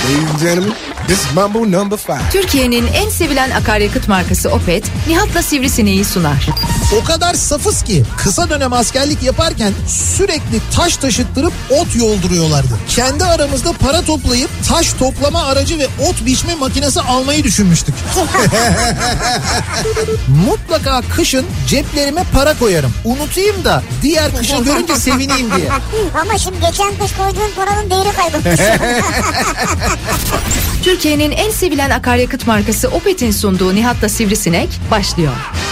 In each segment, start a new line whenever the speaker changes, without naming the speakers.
Ladies and gentlemen, this is Mambo number 5.
Türkiye'nin en sevilen akaryakıt markası Opet, Nihat'la Sivrisineği sunar.
O kadar safız ki kısa dönem askerlik yaparken sürekli taş taşıttırıp ot yolduruyorlardı. Kendi aramızda para toplayıp taş toplama aracı ve ot biçme makinesi almayı düşünmüştük. Mutlaka kışın ceplerime para koyarım. Unutayım da diğer kışı görünce sevineyim diye.
Ama şimdi geçen kış koyduğun paranın değeri kaybolmuş.
Türkiye'nin en sevilen akaryakıt markası Opet'in sunduğu Nihat'la Sivrisinek başlıyor.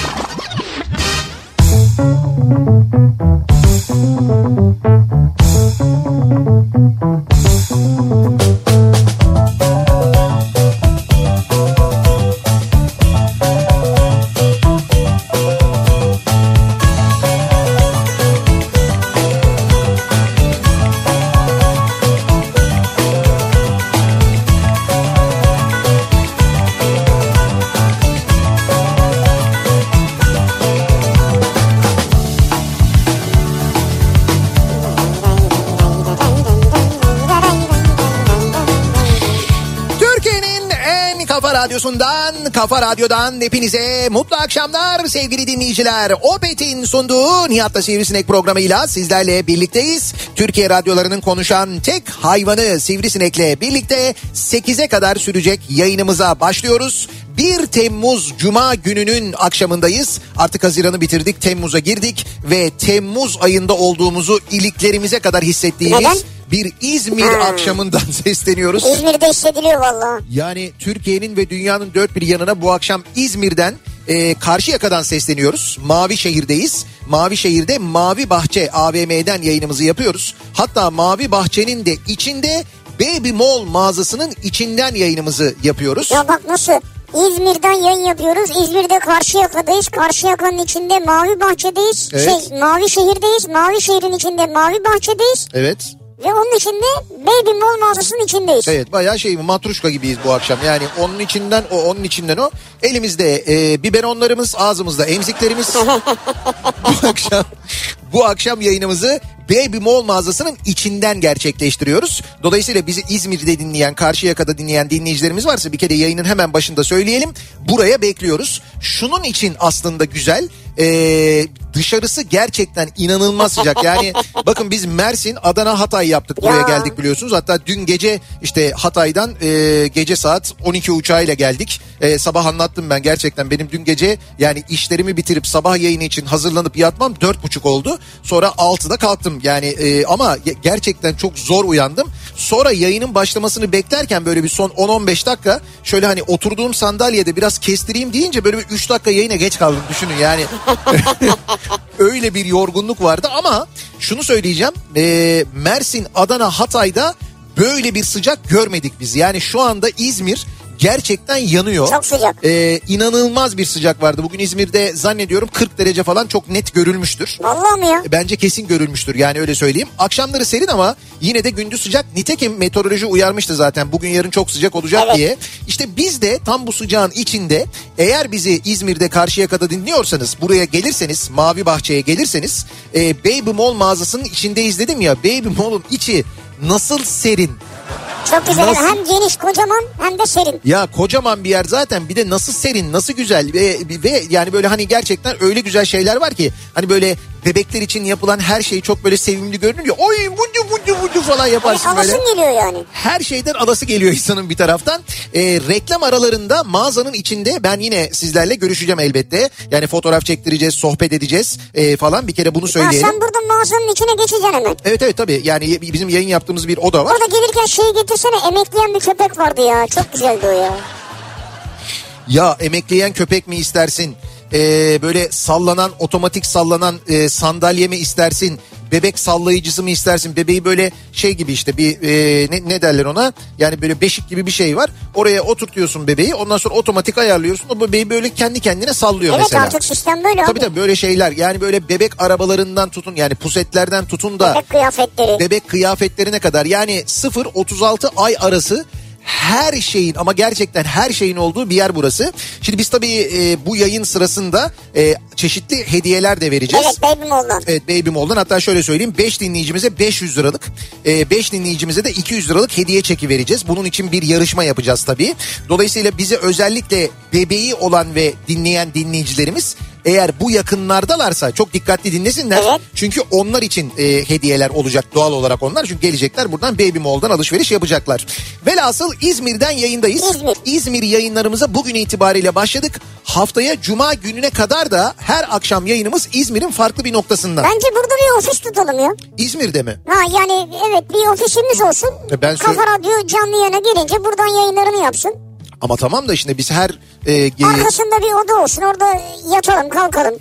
Kafa Radyo'dan hepinize mutlu akşamlar sevgili dinleyiciler. Opet'in sunduğu Nihat'la Sivrisinek programıyla sizlerle birlikteyiz. Türkiye radyolarının konuşan tek hayvanı Sivrisinek'le birlikte 8'e kadar sürecek yayınımıza başlıyoruz. 1 Temmuz Cuma gününün akşamındayız. Artık Haziran'ı bitirdik, Temmuz'a girdik ve Temmuz ayında olduğumuzu iliklerimize kadar hissettiğimiz...
Neden?
Bir İzmir akşamından sesleniyoruz.
İzmir'de hissediliyor valla.
Yani Türkiye'nin ve dünyanın dört bir yanına bu akşam İzmir'den Karşıyaka'dan sesleniyoruz. Mavişehir'deyiz. Mavişehir'de Mavi Bahçe AVM'den yayınımızı yapıyoruz. Hatta Mavi Bahçe'nin de içinde Baby Mall mağazasının içinden yayınımızı yapıyoruz.
Ya bak nasıl? İzmir'den yayın yapıyoruz. İzmir'de Karşıyaka'dayız. Karşıyaka'nın içinde Mavi Bahçe'deyiz.
Evet.
Mavişehir'deyiz. Mavişehir'in içinde Mavi Bahçe'deyiz.
Evet.
Ve onun içinde Baby Mall mağazasının içindeyiz.
Evet, bayağı matruşka gibiyiz bu akşam. Yani onun içinden o, onun içinden o. Elimizde biberonlarımız, ağzımızda emziklerimiz. Bu akşam yayınımızı Baby Mall mağazasının içinden gerçekleştiriyoruz. Dolayısıyla bizi İzmir'de dinleyen, Karşıyaka'da dinleyen dinleyicilerimiz varsa bir kere yayının hemen başında söyleyelim. Buraya bekliyoruz. Şunun için aslında güzel. Dışarısı gerçekten inanılmaz sıcak. Yani bakın biz Mersin, Adana, Hatay yaptık. Buraya geldik biliyorsunuz. Hatta dün gece işte Hatay'dan gece saat 12 uçağıyla geldik. Sabah anlattım ben, gerçekten benim dün gece yani işlerimi bitirip sabah yayını için hazırlanıp yatmam 4.30 oldu. Sonra 6'da kalktım yani ama gerçekten çok zor uyandım. Sonra yayının başlamasını beklerken böyle bir son 10-15 dakika şöyle hani oturduğum sandalyede biraz kestireyim deyince böyle bir 3 dakika yayına geç kaldım, düşünün yani. Öyle bir yorgunluk vardı ama şunu söyleyeceğim, Mersin, Adana, Hatay'da böyle bir sıcak görmedik biz. Yani şu anda İzmir gerçekten yanıyor.
Çok sıcak.
İnanılmaz bir sıcak vardı. Bugün İzmir'de zannediyorum 40 derece falan çok net görülmüştür.
Vallahi mi ya?
Bence kesin görülmüştür, yani öyle söyleyeyim. Akşamları serin ama yine de gündüz sıcak. Nitekim meteoroloji uyarmıştı zaten bugün yarın çok sıcak olacak diye. İşte biz de tam bu sıcağın içinde, eğer bizi İzmir'de Karşıyaka'da dinliyorsanız, buraya gelirseniz, Mavi Bahçe'ye gelirseniz Baby Mall mağazasının içindeyiz dedim ya. Baby Mall'un içi nasıl serin.
Çok güzel. Nasıl? Hem geniş, kocaman hem de serin.
Ya kocaman bir yer zaten, bir de nasıl serin, nasıl güzel ve yani böyle hani gerçekten öyle güzel şeyler var ki hani böyle bebekler için yapılan her şey çok böyle sevimli görünüyor. Oy vucu falan yaparsın böyle.
Alasın geliyor yani.
Her şeyden alası geliyor insanın bir taraftan. Reklam aralarında mağazanın içinde ben yine sizlerle görüşeceğim elbette. Yani fotoğraf çektireceğiz, sohbet edeceğiz falan, bir kere bunu söyleyelim.
Ya sen burada mağazanın içine geçeceksin hemen.
Evet tabii, yani bizim yayın yaptığımız bir oda var.
Orada gelirken şeyi getirsene, emekleyen bir köpek vardı ya, çok güzeldi o ya.
Ya emekleyen köpek mi istersin? Böyle sallanan, otomatik sallanan sandalye mi istersin? Bebek sallayıcısı mı istersin? Bebeği böyle şey gibi işte bir ne derler ona? Yani böyle beşik gibi bir şey var. Oraya oturtuyorsun bebeği. Ondan sonra otomatik ayarlıyorsun. O bebeği böyle kendi kendine sallıyor mesela.
Evet, artık sistem böyle abi.
Tabii böyle şeyler. Yani böyle bebek arabalarından tutun, yani pusetlerden tutun da
bebek kıyafetleri.
Bebek kıyafetlerine kadar, yani 0-36 ay arası her şeyin ama gerçekten her şeyin olduğu bir yer burası. Şimdi biz tabii bu yayın sırasında çeşitli hediyeler de vereceğiz.
Evet, Baby Mall'dan.
Evet, Baby Mall'dan, hatta şöyle söyleyeyim, 5 dinleyicimize 500 liralık 5 dinleyicimize de 200 liralık hediye çeki vereceğiz. Bunun için bir yarışma yapacağız tabii. Dolayısıyla bize özellikle bebeği olan ve dinleyen dinleyicilerimiz eğer bu yakınlardalarsa çok dikkatli dinlesinler.
Evet.
Çünkü onlar için hediyeler olacak doğal olarak onlar. Çünkü gelecekler buradan Baby Mall'dan alışveriş yapacaklar. Velhasıl İzmir'den yayındayız. İzmir yayınlarımıza bugün itibariyle başladık. Haftaya Cuma gününe kadar da her akşam yayınımız İzmir'in farklı bir noktasında.
Bence burada bir ofis tutalım ya.
İzmir'de mi?
Ha yani evet, bir ofisimiz olsun. Kafa Radyo canlı yayına gelince buradan yayınlarını yapsın.
Ama tamam da işte biz her...
arkasında bir oda olsun, orada yatalım kalkalım.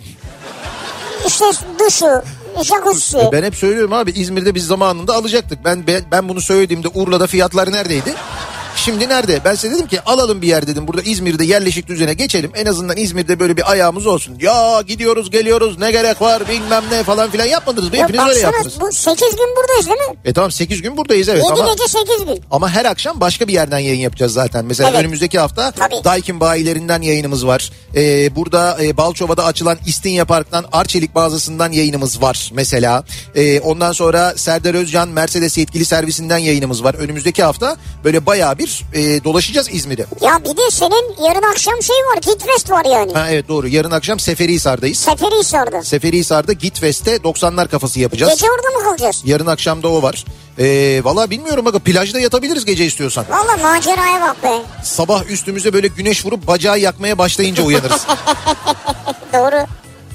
İşte duşu, jacuzzi.
Ben hep söylüyorum abi, İzmir'de biz zamanında alacaktık. Ben bunu söylediğimde Urla'da fiyatlar neredeydi? Şimdi nerede? Ben size dedim ki alalım bir yer dedim. Burada İzmir'de yerleşik düzene geçelim. En azından İzmir'de böyle bir ayağımız olsun. Ya gidiyoruz geliyoruz, ne gerek var bilmem ne falan filan yapmadınız mı? Hepiniz öyle yaptınız.
Bu 8 gün buradayız değil mi?
Tamam 8 gün buradayız evet.
7 gece 8 gün.
Ama her akşam başka bir yerden yayın yapacağız zaten. Mesela
evet.
Önümüzdeki hafta
Tabii.
Daikin bayilerinden yayınımız var. Burada Balçova'da açılan İstinye Park'tan Arçelik mağazasından yayınımız var mesela. Ondan sonra Serdar Özcan Mercedes yetkili servisinden yayınımız var. Önümüzdeki hafta böyle bayağı bir dolaşacağız İzmir'e.
Ya bir de senin yarın akşam şey var, Gitfest var yani.
Ha evet doğru, yarın akşam Seferihisar'dayız.
Seferihisar'da
Gitfest'te 90'lar kafası yapacağız.
Gece orada mı kalacağız?
Yarın akşam da o var. Valla bilmiyorum aga, plajda yatabiliriz gece istiyorsan.
Valla maceraya bak be.
Sabah üstümüze böyle güneş vurup bacağı yakmaya başlayınca uyanırız.
Doğru.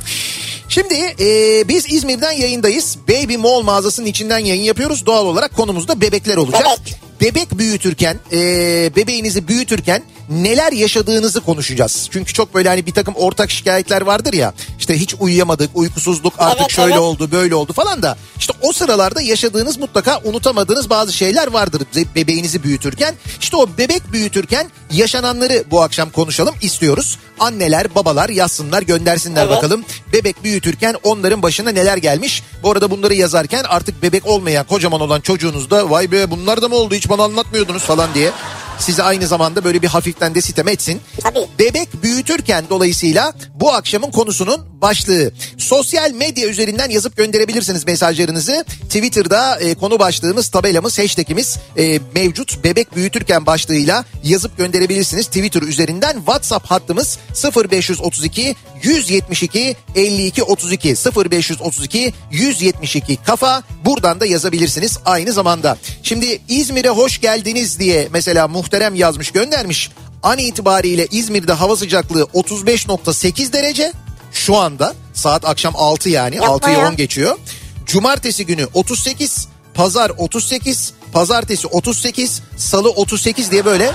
Şimdi biz İzmir'den yayındayız. Baby Mall mağazasının içinden yayın yapıyoruz. Doğal olarak konumuzda bebekler olacak.
Evet.
Bebek büyütürken, bebeğinizi büyütürken neler yaşadığınızı konuşacağız. Çünkü çok böyle hani bir takım ortak şikayetler vardır ya. İşte hiç uyuyamadık, uykusuzluk artık
evet,
şöyle
evet.
oldu, böyle oldu falan da. İşte o sıralarda yaşadığınız, mutlaka unutamadığınız bazı şeyler vardır bebeğinizi büyütürken. İşte o bebek büyütürken yaşananları bu akşam konuşalım istiyoruz. Anneler, babalar yazsınlar, göndersinler evet. Bakalım. Bebek büyütürken onların başına neler gelmiş. Bu arada bunları yazarken artık bebek olmayan, kocaman olan çocuğunuz da vay be bunlar da mı oldu, hiç bana anlatmıyordunuz falan diye size aynı zamanda böyle bir hafiften de sitem etsin.
Tabii.
Bebek büyütürken dolayısıyla bu akşamın konusunun başlığı. Sosyal medya üzerinden yazıp gönderebilirsiniz mesajlarınızı. Twitter'da konu başlığımız, tabelamız, hashtagimiz mevcut. Bebek büyütürken başlığıyla yazıp gönderebilirsiniz. Twitter üzerinden. WhatsApp hattımız 0532 172 52 32 0532 172 kafa. Buradan da yazabilirsiniz aynı zamanda. Şimdi İzmir'e hoş geldiniz diye mesela muhterem yazmış, göndermiş. An itibariyle İzmir'de hava sıcaklığı 35.8 derece. Şu anda saat akşam 6 yani.
Yapma
6'yı
ya.
10 geçiyor. Cumartesi günü 38, pazar 38, pazartesi 38, salı 38 diye böyle.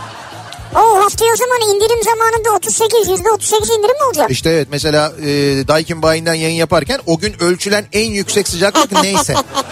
O haftaya o zaman indirim zamanında %38 indirim mi olacak?
İşte evet, mesela Daikin bayinden yayın yaparken o gün ölçülen en yüksek sıcaklık neyse.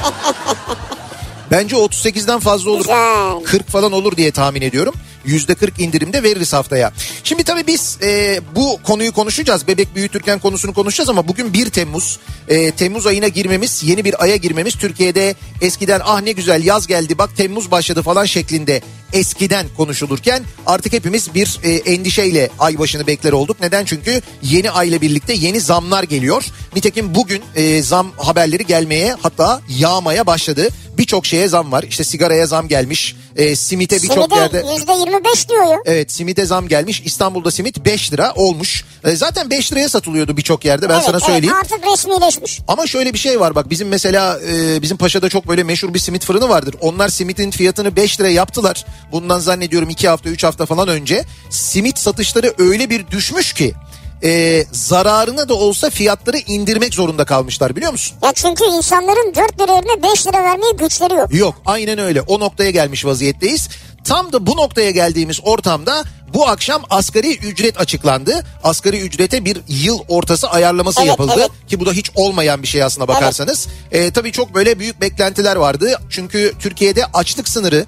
Bence 38'den fazla olur.
Güzel.
40 falan olur diye tahmin ediyorum. %40 indirimde veririz haftaya. Şimdi tabii biz bu konuyu konuşacağız. Bebek büyütürken konusunu konuşacağız ama bugün 1 Temmuz. Temmuz ayına girmemiz, yeni bir aya girmemiz Türkiye'de eskiden ah ne güzel yaz geldi bak Temmuz başladı falan şeklinde eskiden konuşulurken artık hepimiz bir endişeyle ay başını bekler olduk. Neden? Çünkü yeni ayla birlikte yeni zamlar geliyor. Nitekim bugün zam haberleri gelmeye, hatta yağmaya başladı. Birçok şeye zam var. İşte sigaraya zam gelmiş. Simite birçok yerde.
%25 diyor ya.
Evet, simite zam gelmiş. İstanbul'da simit 5 lira olmuş. Zaten 5 liraya satılıyordu birçok yerde, ben sana söyleyeyim.
Evet, artık resmileşmiş.
Ama şöyle bir şey var bak, bizim mesela bizim Paşa'da çok böyle meşhur bir simit fırını vardır. Onlar simitin fiyatını 5 liraya yaptılar. Bundan zannediyorum 2 hafta 3 hafta falan önce. Simit satışları öyle bir düşmüş ki zararına da olsa fiyatları indirmek zorunda kalmışlar, biliyor musun?
Ya çünkü insanların 4 lira yerine 5 lira vermeye güçleri yok.
Yok, aynen öyle, o noktaya gelmiş vaziyetteyiz. Tam da bu noktaya geldiğimiz ortamda bu akşam asgari ücret açıklandı. Asgari ücrete bir yıl ortası ayarlaması yapıldı.
Evet.
Ki bu da hiç olmayan bir şey aslına bakarsanız. Tabii çok böyle büyük beklentiler vardı. Çünkü Türkiye'de açlık sınırı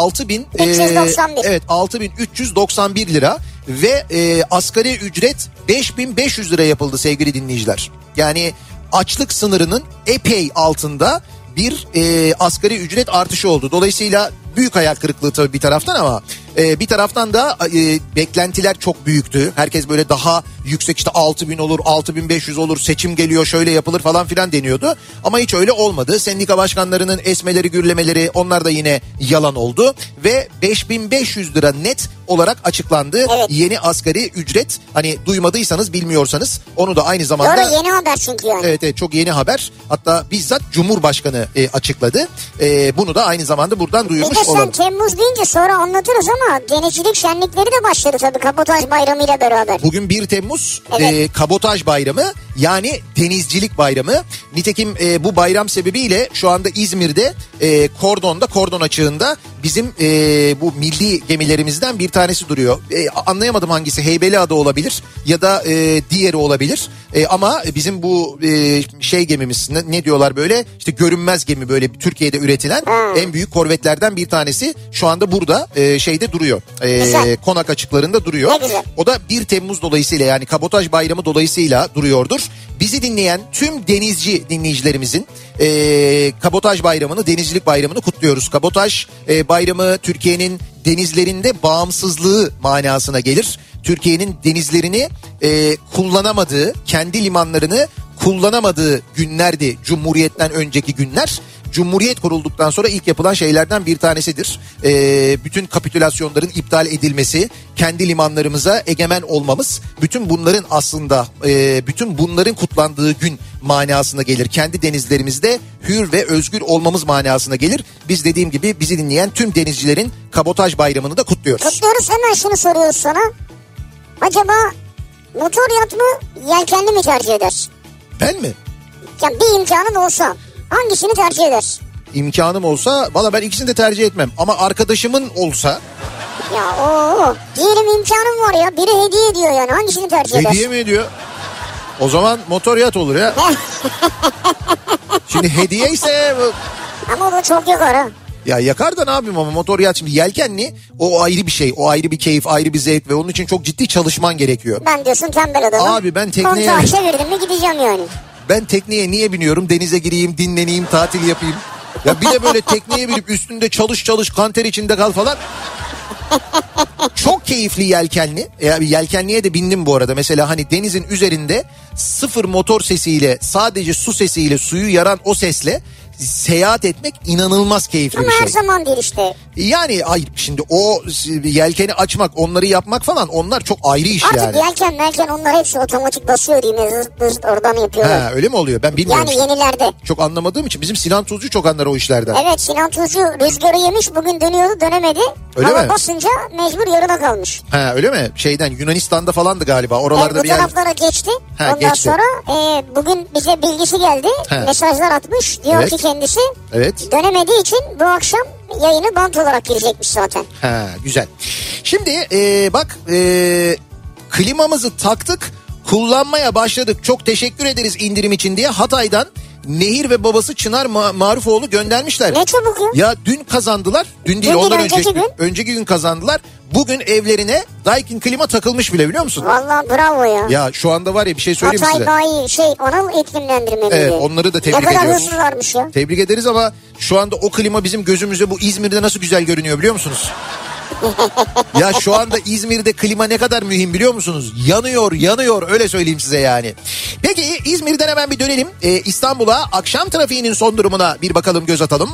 6.391 lira ve asgari ücret 5.500 lira yapıldı sevgili dinleyiciler. Yani açlık sınırının epey altında bir asgari ücret artışı oldu. Dolayısıyla Büyük hayal kırıklığı tabii bir taraftan ama bir taraftan da beklentiler çok büyüktü. Herkes böyle daha yüksek işte 6.000 olur, 6.500 olur, seçim geliyor şöyle yapılır falan filan deniyordu. Ama hiç öyle olmadı. Sendika başkanlarının esmeleri gürlemeleri onlar da yine yalan oldu. Ve 5.500 lira net olarak açıklandı.
Evet.
Yeni asgari ücret, hani duymadıysanız bilmiyorsanız onu da aynı zamanda...
Doğru, yeni haber çünkü yani.
Evet, çok yeni haber. Hatta bizzat Cumhurbaşkanı açıkladı. Bunu da aynı zamanda buradan duyurmuş olalım.
Bir de sen Temmuz deyince sonra anlatırız ama denizcilik şenlikleri de başladı tabii Kabotaj Bayramı ile beraber.
Bugün 1 Temmuz
evet.
Kabotaj Bayramı, yani denizcilik bayramı. Nitekim bu bayram sebebiyle şu anda İzmir'de kordon açığında bizim bu milli gemilerimizden bir tanesi duruyor. Anlayamadım hangisi, Heybeliada olabilir ya da diğeri olabilir. Ama bizim bu gemimiz ne diyorlar böyle, işte görünmez gemi, böyle Türkiye'de üretilen en büyük korvetlerden bir tanesi şu anda burada duruyor. Konak açıklarında duruyor. O da 1 Temmuz dolayısıyla, yani Kabotaj Bayramı dolayısıyla duruyordur. Bizi dinleyen tüm denizci dinleyicilerimizin Kabotaj Bayramı'nı, denizcilik bayramını kutluyoruz. Kabotaj Bayramı Türkiye'nin denizlerinde bağımsızlığı manasına gelir. Türkiye'nin denizlerini kullanamadığı, kendi limanlarını kullanamadığı günlerdi Cumhuriyet'ten önceki günler. Cumhuriyet kurulduktan sonra ilk yapılan şeylerden bir tanesidir. Bütün kapitülasyonların iptal edilmesi, kendi limanlarımıza egemen olmamız, bütün bunların aslında bütün bunların kutlandığı gün manasına gelir. Kendi denizlerimizde hür ve özgür olmamız manasına gelir. Biz, dediğim gibi, bizi dinleyen tüm denizcilerin Kabotaj Bayramı'nı da kutluyoruz.
Kutluyoruz, hemen şunu soruyoruz sana. Acaba motor yat mı, yelkenli mi tercih edersin?
Ben mi?
Yani bir imkanın olsa hangisini tercih edersin?
İmkanım olsa valla ben ikisini de tercih etmem. Ama arkadaşımın olsa...
Ya diyelim imkanım var ya, biri hediye ediyor, yani hangisini tercih edersin?
Hediye mi ediyor? O zaman motor yat olur ya. Şimdi hediye ise...
Ama o da çok yakar ha.
Ya yakar da ne yapayım, ama motor yat şimdi yelkenli, o ayrı bir şey, o ayrı bir keyif, ayrı bir zevk ve onun için çok ciddi çalışman gerekiyor.
Ben diyorsun tembel adamım.
Abi ben tekneye...
Kontağı çevirdim mi gideceğim yani.
Ben tekneye niye biniyorum? Denize gireyim, dinleneyim, tatil yapayım. Ya bir de böyle tekneye binip üstünde çalış kanter içinde kal falan. Çok keyifli yelkenli. Yelkenliye de bindim bu arada. Mesela hani denizin üzerinde sıfır motor sesiyle, sadece su sesiyle, suyu yaran o sesle seyahat etmek inanılmaz keyifli
ama
bir şey.
Ama her zaman değil işte.
Yani hayır, şimdi o yelkeni açmak, onları yapmak falan, onlar çok ayrı iş
artık
yani.
Artık yelken onlar hepsi otomatik basıyor yine, zırt oradan yapıyorlar.
Ha, öyle mi oluyor? Ben bilmiyorum.
Yani yenilerde.
Çok anlamadığım için bizim Sinan Tuzcu çok anlar o işlerden.
Evet, Sinan Tuzcu rüzgarı yemiş, bugün dönüyordu, dönemedi.
Öyle
hava
mi?
basınca mecbur yarıda kalmış.
Ha, öyle mi? Yunanistan'da falandı galiba. Oralarda
evet,
bir yer.
Bu taraflara geçti.
Ha,
ondan
geçti.
sonra bugün bize bilgisi geldi. Mesajlar atmış. Diyor ki kendisi dönemediği için bu akşam yayını bant olarak girecekmiş zaten.
Ha, güzel. Şimdi bak klimamızı taktık, kullanmaya başladık. Çok teşekkür ederiz indirim için diye Hatay'dan Nehir ve babası Çınar Marufoğlu göndermişler.
Ne çabuk ya.
Ya dün kazandılar. Dün değil, ondan önceki gün kazandılar. Bugün evlerine Daikin klima takılmış bile, biliyor musun?
Vallahi bravo ya.
Ya şu anda var ya, bir şey söyleyeyim size.
Hatay bayi Anıl iklimlendirme.
Evet, onları da tebrik ediyoruz.
Ne kadar hızlılarmış ya.
Tebrik ederiz ama şu anda o klima bizim gözümüze bu İzmir'de nasıl güzel görünüyor biliyor musunuz? Ya şu anda İzmir'de klima ne kadar mühim biliyor musunuz? Yanıyor öyle söyleyeyim size yani. Peki İzmir'den hemen bir dönelim. İstanbul'a, akşam trafiğinin son durumuna bir bakalım, göz atalım.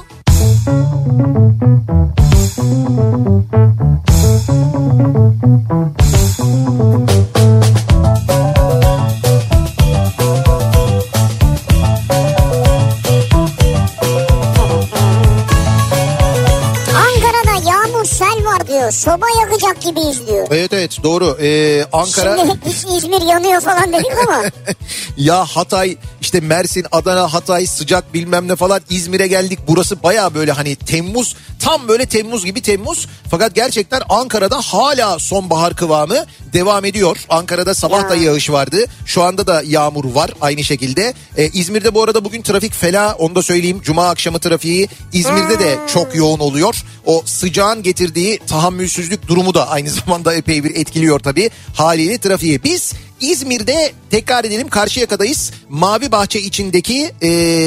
Diyor, soba yakacak gibiyiz diyor.
Evet doğru. Ankara.
Şimdi hiç İzmir yanıyor falan dedik ama.
Ya Hatay, işte Mersin, Adana, Hatay sıcak bilmem ne falan, İzmir'e geldik. Burası baya böyle hani Temmuz, tam böyle Temmuz gibi Temmuz. Fakat gerçekten Ankara'da hala sonbahar kıvamı devam ediyor. Ankara'da sabah da yağış vardı. Şu anda da yağmur var aynı şekilde. İzmir'de bu arada bugün trafik fena, onu da söyleyeyim. Cuma akşamı trafiği İzmir'de de çok yoğun oluyor. O sıcağın getirdiği tahammülsüzlük durumu da aynı zamanda epey bir etkiliyor tabii haliyle trafiği. Biz İzmir'de tekrar edelim, Karşıyaka'dayız. Mavi Bahçe içindeki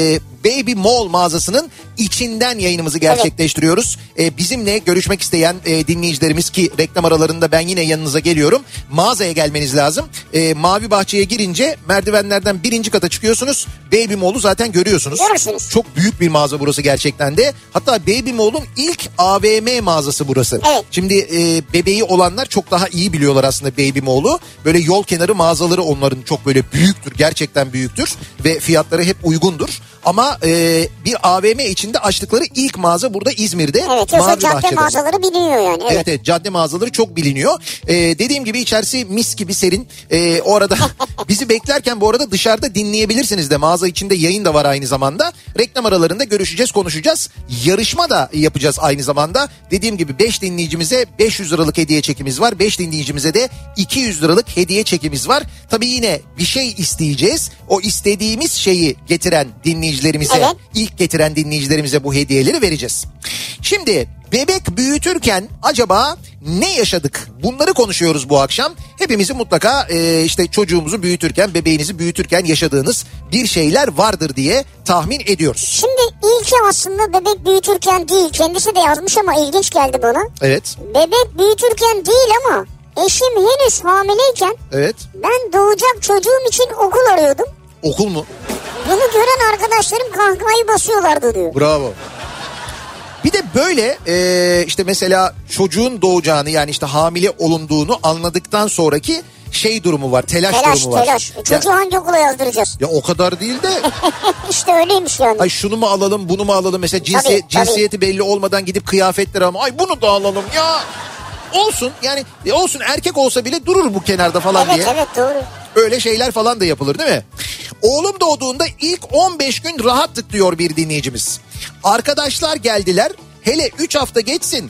Baby Mall mağazasının içinden yayınımızı gerçekleştiriyoruz. Bizimle görüşmek isteyen dinleyicilerimiz, ki reklam aralarında ben yine yanınıza geliyorum. Mağazaya gelmeniz lazım. Mavi Bahçe'ye girince merdivenlerden 1. kata çıkıyorsunuz. Baby Mall'u zaten görüyorsunuz.
Görürsünüz.
Çok büyük bir mağaza burası gerçekten de. Hatta Baby Mall'un ilk AVM mağazası burası.
Evet.
Şimdi bebeği olanlar çok daha iyi biliyorlar aslında Baby Mall'u. Böyle yol kenarı mağazaları onların çok böyle büyüktür. Gerçekten büyüktür. Ve fiyatları hep uygundur. Ama bir AVM içinde açtıkları ilk mağaza burada İzmir'de.
Evet, yoksa cadde mağazaları biliniyor yani.
Evet, cadde mağazaları çok biliniyor. Dediğim gibi içerisi mis gibi serin. Orada bizi beklerken bu arada dışarıda dinleyebilirsiniz de. Mağaza içinde yayın da var aynı zamanda. Reklam aralarında görüşeceğiz, konuşacağız. Yarışma da yapacağız aynı zamanda. Dediğim gibi 5 dinleyicimize 500 liralık hediye çekimiz var. 5 dinleyicimize de 200 liralık hediye çekimiz var. Tabii yine bir şey isteyeceğiz. O istediğimiz şeyi getiren dinleyicilerimize, ilk getiren dinleyicilerimize bu hediyeleri vereceğiz. Şimdi bebek büyütürken acaba ne yaşadık? Bunları konuşuyoruz bu akşam. Hepimizin mutlaka işte çocuğumuzu büyütürken, bebeğinizi büyütürken yaşadığınız bir şeyler vardır diye tahmin ediyoruz.
Şimdi ilki aslında bebek büyütürken değil. Kendisi de yazmış ama ilginç geldi bana.
Evet.
Bebek büyütürken değil ama eşim henüz hamileyken ben doğacak çocuğum için okul arıyordum.
Okul mu?
Bunu gören arkadaşlarım kahkahayı basıyorlardı diyor.
Bravo. Bir de böyle işte mesela çocuğun doğacağını, yani işte hamile olunduğunu anladıktan sonraki şey durumu var. Telaş durumu var.
Telaş. Çocuğu hangi okula yazdıracağız?
Ya o kadar değil de.
İşte öyleymiş yani.
Ay şunu mu alalım, bunu mu alalım? Mesela cinsiyeti belli olmadan gidip kıyafetleri ama ay bunu da alalım ya. Olsun yani, olsun, erkek olsa bile durur bu kenarda falan diye.
Evet doğru.
Öyle şeyler falan da yapılır değil mi? Oğlum doğduğunda ilk 15 gün rahattık diyor bir dinleyicimiz. Arkadaşlar geldiler, hele 3 hafta geçsin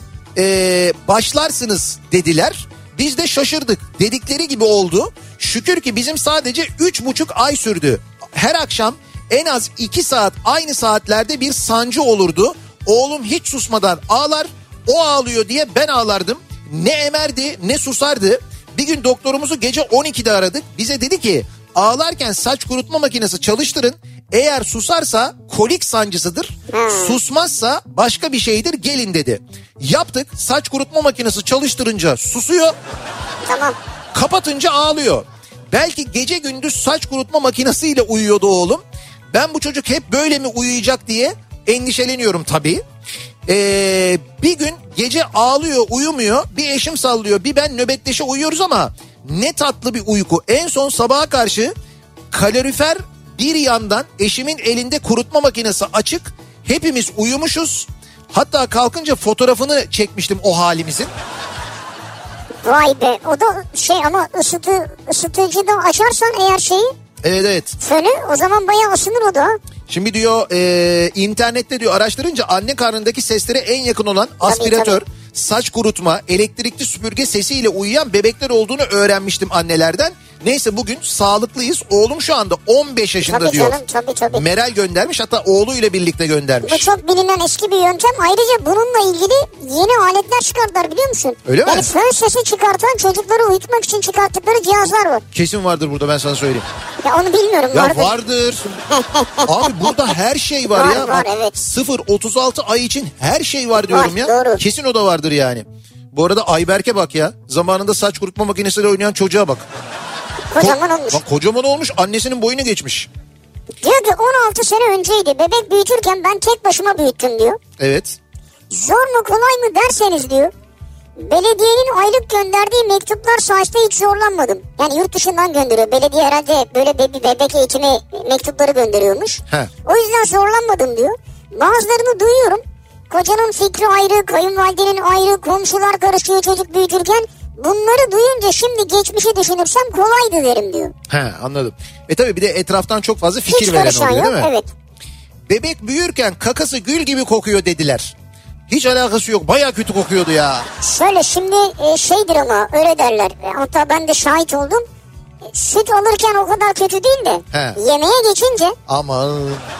başlarsınız dediler. Biz de şaşırdık, dedikleri gibi oldu. Şükür ki bizim sadece 3,5 ay sürdü. Her akşam en az 2 saat aynı saatlerde bir sancı olurdu. Oğlum hiç susmadan ağlar, o ağlıyor diye ben ağlardım. Ne emerdi ne susardı. Bir gün doktorumuzu gece 12'de aradık. Bize dedi ki ağlarken saç kurutma makinesi çalıştırın. Eğer susarsa kolik sancısıdır. Susmazsa başka bir şeydir, gelin dedi. Yaptık, saç kurutma makinesi çalıştırınca susuyor.
Tamam.
Kapatınca ağlıyor. Belki gece gündüz saç kurutma makinesiyle uyuyordu oğlum. Ben bu çocuk hep böyle mi uyuyacak diye endişeleniyorum tabii. Bir gün gece ağlıyor, uyumuyor, bir eşim sallıyor, bir ben nöbetleşe uyuyoruz ama ne tatlı bir uyku. En son sabaha karşı kalorifer bir yandan, eşimin elinde kurutma makinesi açık, hepimiz uyumuşuz. Hatta kalkınca fotoğrafını çekmiştim o halimizin.
Vay be, o da şey ama ısıtıcıdan açarsan eğer şeyi.
Evet.
Fönü, o zaman bayağı ısınır o da. Şimdi
diyor internette diyor araştırınca anne karnındaki seslere en yakın olan aspiratör, saç kurutma, elektrikli süpürge sesiyle uyuyan bebekler olduğunu öğrenmiştim annelerden. Neyse bugün sağlıklıyız. Oğlum şu anda 15 yaşında
tabii
diyor.
Canım, tabii.
Meral göndermiş, hatta oğluyla birlikte göndermiş.
Bu çok bilinen eski bir yöntem. Ayrıca bununla ilgili yeni aletler çıkardılar, biliyor musun?
Öyle mi?
Yani fön sesi çıkartan, çocukları uyutmak için çıkarttıkları cihazlar var.
Kesin vardır burada, ben sana söyleyeyim.
Ya onu bilmiyorum.
Ya vardır. Abi burada her şey var ya.
Var evet.
0-36 ay için her şey var diyorum
var,
ya.
Doğru.
Kesin o da vardır yani. Bu arada Ayberk'e bak ya. Zamanında saç kurutma makinesiyle oynayan çocuğa bak.
Kocaman olmuş.
Bak kocaman olmuş, annesinin boyunu geçmiş.
Diyor ki 16 sene önceydi. Bebek büyütürken ben tek başıma büyüttüm diyor.
Evet.
Zor mu kolay mı derseniz diyor. Belediyenin aylık gönderdiği mektuplar sayesinde hiç zorlanmadım. Yani yurt dışından gönderiyor. Belediye herhalde böyle bebek eğitimi mektupları gönderiyormuş. O yüzden zorlanmadım diyor. Bazılarını duyuyorum. Kocanın fikri ayrı, kayınvalidenin ayrı, komşular karışıyor çocuk büyütürken. Bunları duyunca şimdi geçmişi düşünürsem kolaydı derim diyor.
Anladım. Tabii bir de etraftan çok fazla fikir veren oluyor değil mi?
Evet.
Bebek büyürken kakası gül gibi kokuyor dediler. Hiç alakası yok, bayağı kötü kokuyordu ya.
Şöyle şimdi şeydir ama öyle derler. Hatta ben de şahit oldum. Süt alırken o kadar kötü değil de yemeğe geçince.
Aman.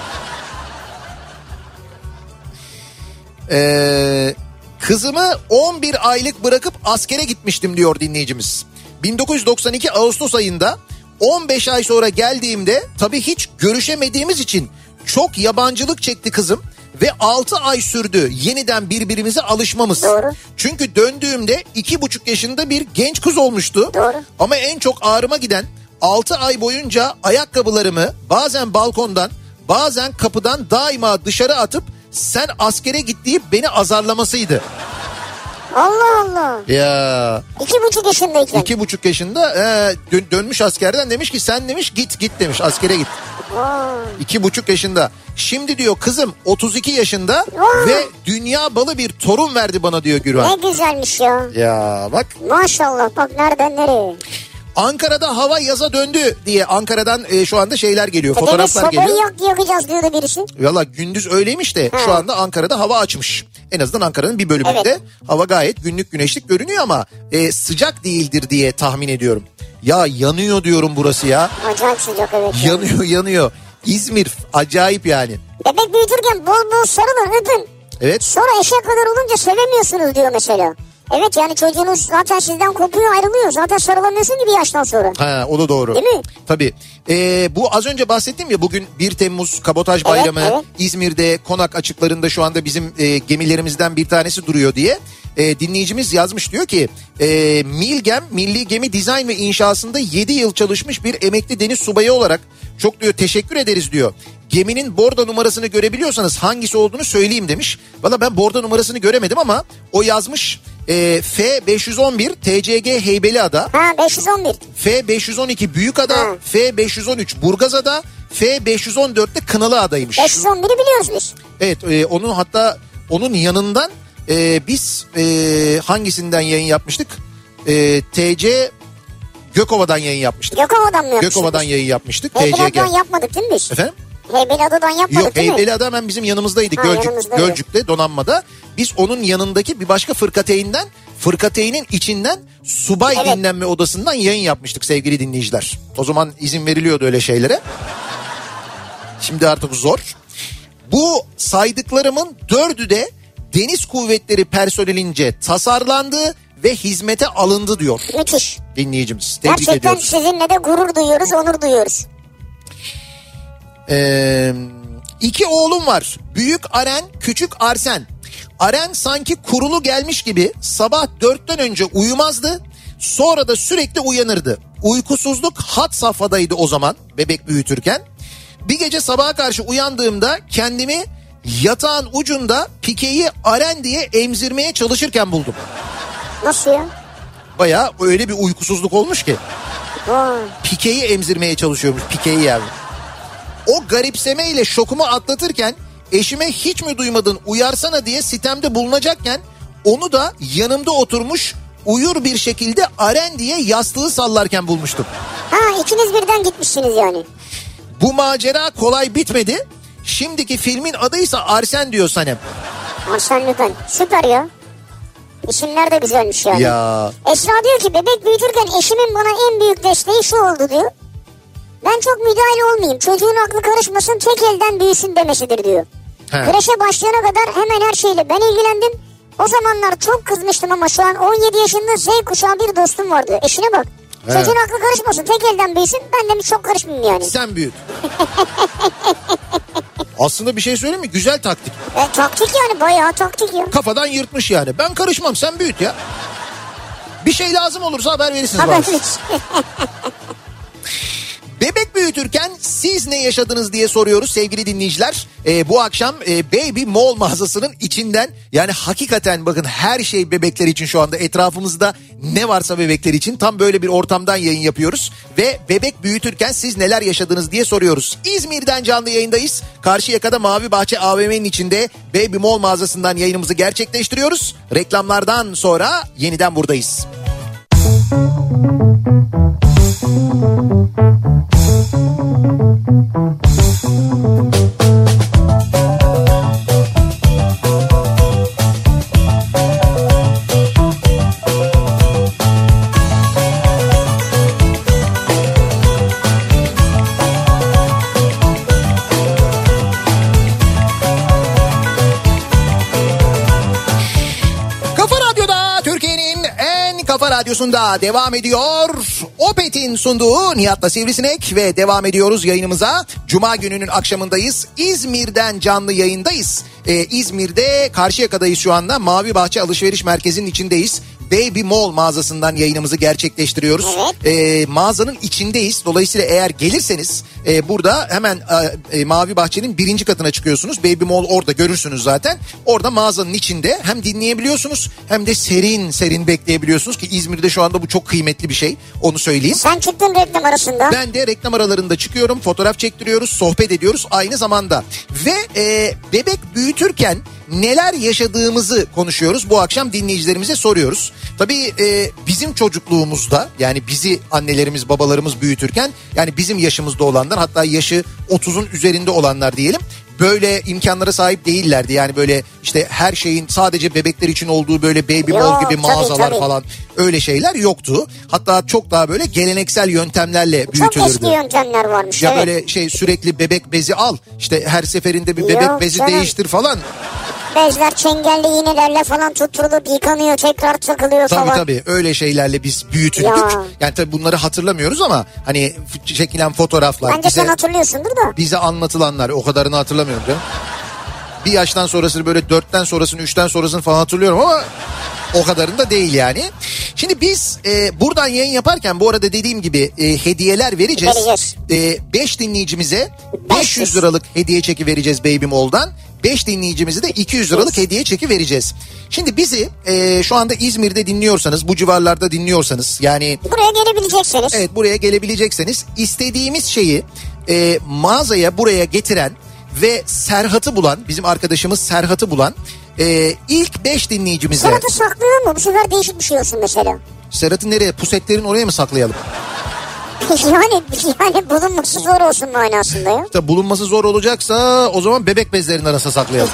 Kızımı 11 aylık bırakıp askere gitmiştim diyor dinleyicimiz. 1992 Ağustos ayında 15 ay sonra geldiğimde tabii hiç görüşemediğimiz için Çok yabancılık çekti kızım ve 6 ay sürdü yeniden birbirimize alışmamız.
Doğru.
Çünkü döndüğümde 2,5 yaşında bir genç kız olmuştu.
Doğru.
Ama en çok ağrıma giden 6 ay boyunca ayakkabılarımı bazen balkondan bazen kapıdan daima dışarı atıp sen askere git deyip beni azarlamasıydı.
Allah Allah.
Ya.
2,5 yaşındayken.
2,5 yaşında dönmüş askerden, demiş ki sen demiş git demiş, askere git.
Vay.
2,5 yaşında. Şimdi diyor kızım 32 yaşında ve dünya balı bir torun verdi bana diyor Gürhan.
Ne güzelmiş ya.
Ya bak.
Maşallah, bak nereden nereye.
Ankara'da hava yaza döndü diye Ankara'dan şu anda şeyler geliyor, fotoğraflar
sobayı
geliyor.
yakacağız diyordu birisi.
Valla gündüz öyleymiş de şu anda Ankara'da hava açmış. En azından Ankara'nın bir bölümünde
Evet.
hava gayet günlük güneşlik görünüyor ama sıcak değildir diye tahmin ediyorum. Ya yanıyor diyorum burası ya.
Acayip sıcak, evet.
Yanıyor. İzmir acayip yani.
Bebek büyütürken bol bol sarılın, öpün.
Evet.
Sonra eşe kadar olunca sevemiyorsunuz diyor mesela. Evet, yani çocuğunuz zaten sizden kopuyor, ayrılıyor. Zaten sarılamıyorsun ki bir yaştan sonra.
Ha, o da doğru.
Değil mi?
Tabii. Bu az önce bahsettim ya, bugün 1 Temmuz Kabotaj Bayramı.
Evet.
İzmir'de Konak açıklarında şu anda bizim gemilerimizden bir tanesi duruyor diye. Dinleyicimiz yazmış, diyor ki Milgem Milli Gemi Dizayn ve İnşasında 7 yıl çalışmış bir emekli deniz subayı olarak çok diyor teşekkür ederiz diyor. Geminin bordo numarasını görebiliyorsanız hangisi olduğunu söyleyeyim demiş. Valla ben bordo numarasını göremedim ama o yazmış. F511 TCG Heybeliada.
Ha, 511.
F512 Büyükada,
Ha.
F513 Burgazada, F514 de Kınalıada'ymış.
511'i biliyoruz biz.
Evet, onun hatta onun yanından biz hangisinden yayın yapmıştık? TC Gökova'dan yayın yapmıştık.
Gökova'dan mı yapmıştık?
Gökova'dan yayın yapmıştık.
Heybeliada'dan
TCG.
yapmadık değil mi biz?
Efendim?
Heybeliada'dan yapmadık
Yok,
değil mi?
Heybeliada hemen bizim yanımızdaydı.
Ha, yanımızdaydı.
Gölcük'te donanmada. Biz onun yanındaki bir başka fırkateynin içinden subay
Evet.
dinlenme odasından yayın yapmıştık sevgili dinleyiciler. O zaman izin veriliyordu öyle şeylere. Şimdi artık zor. Bu saydıklarımın 4'ü de Deniz Kuvvetleri personelince tasarlandı ve hizmete alındı diyor
Müthiş.
dinleyicimiz. Tebrik
Gerçekten
ediyoruz.
sizinle de gurur duyuyoruz, onur duyuyoruz.
2 oğlum var. Büyük Aren, küçük Arsen. Aren sanki kurulu gelmiş gibi sabah 4'ten önce uyumazdı. Sonra da sürekli uyanırdı. Uykusuzluk had safhadaydı o zaman bebek büyütürken. Bir gece sabaha karşı uyandığımda kendimi yatağın ucunda pikeyi Aren diye emzirmeye çalışırken buldum.
Nasıl ya?
Bayağı öyle bir uykusuzluk olmuş ki.
Vay.
Pikeyi emzirmeye çalışıyormuş, pikeyi yani. O garipsemeyle şokumu atlatırken eşime hiç mi duymadın uyarsana diye sitemde bulunacakken onu da yanımda oturmuş uyur bir şekilde Aren diye yastığı sallarken bulmuştum.
Ha, ikiniz birden gitmişsiniz yani.
Bu macera kolay bitmedi. Şimdiki filmin adıysa Arsen diyor Sanem.
Arsene Lupin. Süper ya. İsimler de güzelmiş yani.
Ya.
Esra diyor ki bebek büyütürken eşimin bana en büyük desteği şu oldu diyor. Ben çok müdahale olmayayım, çocuğun aklı karışmasın, tek elden büyüsün demesidir diyor.
He.
Kreşe başlayana kadar hemen her şeyle ben ilgilendim. O zamanlar çok kızmıştım ama şu an 17 yaşında Z kuşağı bir dostum vardı. Eşine bak.
He.
Çocuğun aklı karışmasın, tek elden büyüsün, ben de çok karışmayayım yani.
Sen büyüt. Aslında bir şey söyleyeyim mi? Güzel taktik.
Taktik yani, bayağı taktik ya.
Kafadan yırtmış yani. Ben karışmam, sen büyüt ya. Bir şey lazım olursa haber verirsiniz
Haber
bana. Bebek büyütürken siz ne yaşadınız diye soruyoruz sevgili dinleyiciler. Bu akşam Baby Mall mağazasının içinden, yani hakikaten bakın her şey bebekler için şu anda, etrafımızda ne varsa bebekler için, tam böyle bir ortamdan yayın yapıyoruz. Ve bebek büyütürken siz neler yaşadınız diye soruyoruz. İzmir'den canlı yayındayız. Karşıyaka'da Mavi Bahçe AVM'nin içinde Baby Mall mağazasından yayınımızı gerçekleştiriyoruz. Reklamlardan sonra yeniden buradayız. Radyosu'nda devam ediyor. Opet'in sunduğu Nihat'la Sivrisinek ve devam ediyoruz yayınımıza. Cuma gününün akşamındayız. İzmir'den canlı yayındayız. İzmir'de Karşıyaka'dayız şu anda. Mavi Bahçe Alışveriş Merkezi'nin içindeyiz. Baby Mall mağazasından yayınımızı gerçekleştiriyoruz. Evet. Mağazanın içindeyiz. Dolayısıyla eğer gelirseniz burada hemen Mavi Bahçe'nin 1. katına çıkıyorsunuz. Baby Mall orada görürsünüz zaten. Orada mağazanın içinde hem dinleyebiliyorsunuz hem de serin serin bekleyebiliyorsunuz ki İzmir'de şu anda bu çok kıymetli bir şey. Onu söyleyeyim.
Sen çıktın reklam arasında.
Ben de reklam aralarında çıkıyorum. Fotoğraf çektiriyoruz, sohbet ediyoruz aynı zamanda. Ve bebek büyütürken neler yaşadığımızı konuşuyoruz. Bu akşam dinleyicilerimize soruyoruz. Tabii bizim çocukluğumuzda, yani bizi annelerimiz babalarımız büyütürken, yani bizim yaşımızda olanlar, hatta yaşı 30'un üzerinde olanlar diyelim, böyle imkanlara sahip değillerdi. Yani böyle işte her şeyin sadece bebekler için olduğu böyle Baby Mall gibi mağazalar tabii. falan, öyle şeyler yoktu. Hatta çok daha böyle geleneksel yöntemlerle büyütülürdü.
Çok eski yöntemler varmış.
Ya
evet.
Böyle sürekli bebek bezi al, işte her seferinde bir bebek bezi değiştir falan.
Bezler çengelli iğnelerle falan tutturulup yıkanıyor, tekrar takılıyor falan.
Tabii öyle şeylerle biz büyütüldük. Ya. Yani tabii bunları hatırlamıyoruz ama hani çekilen fotoğraflar.
Bence sen hatırlıyorsundur da.
Bize anlatılanlar, o kadarını hatırlamıyorum canım. Bir yaştan sonrasını, böyle 4'ten sonrasını, 3'ten sonrasını falan hatırlıyorum ama o kadarını da değil yani. Şimdi biz buradan yayın yaparken bu arada dediğim gibi hediyeler vereceğiz. 5 dinleyicimize 500 liralık hediye çeki vereceğiz Baby Mall'dan. 5 dinleyicimize de 200 liralık hediye çeki vereceğiz. Şimdi bizi şu anda İzmir'de dinliyorsanız, bu civarlarda dinliyorsanız, yani...
Buraya gelebilecekseniz.
Evet, buraya gelebilecekseniz istediğimiz şeyi mağazaya buraya getiren ve Serhat'ı bulan, bizim arkadaşımız Serhat'ı bulan ilk 5 dinleyicimize...
Serhat'ı saklıyor mu? Bu sefer değişik bir şey olsun mesela.
Serhat'ı nereye? Pusetlerin oraya mı saklayalım?
Yani bulunması zor olsun manasında ya.
İşte bulunması zor olacaksa o zaman bebek bezlerinin arasına saklayalım.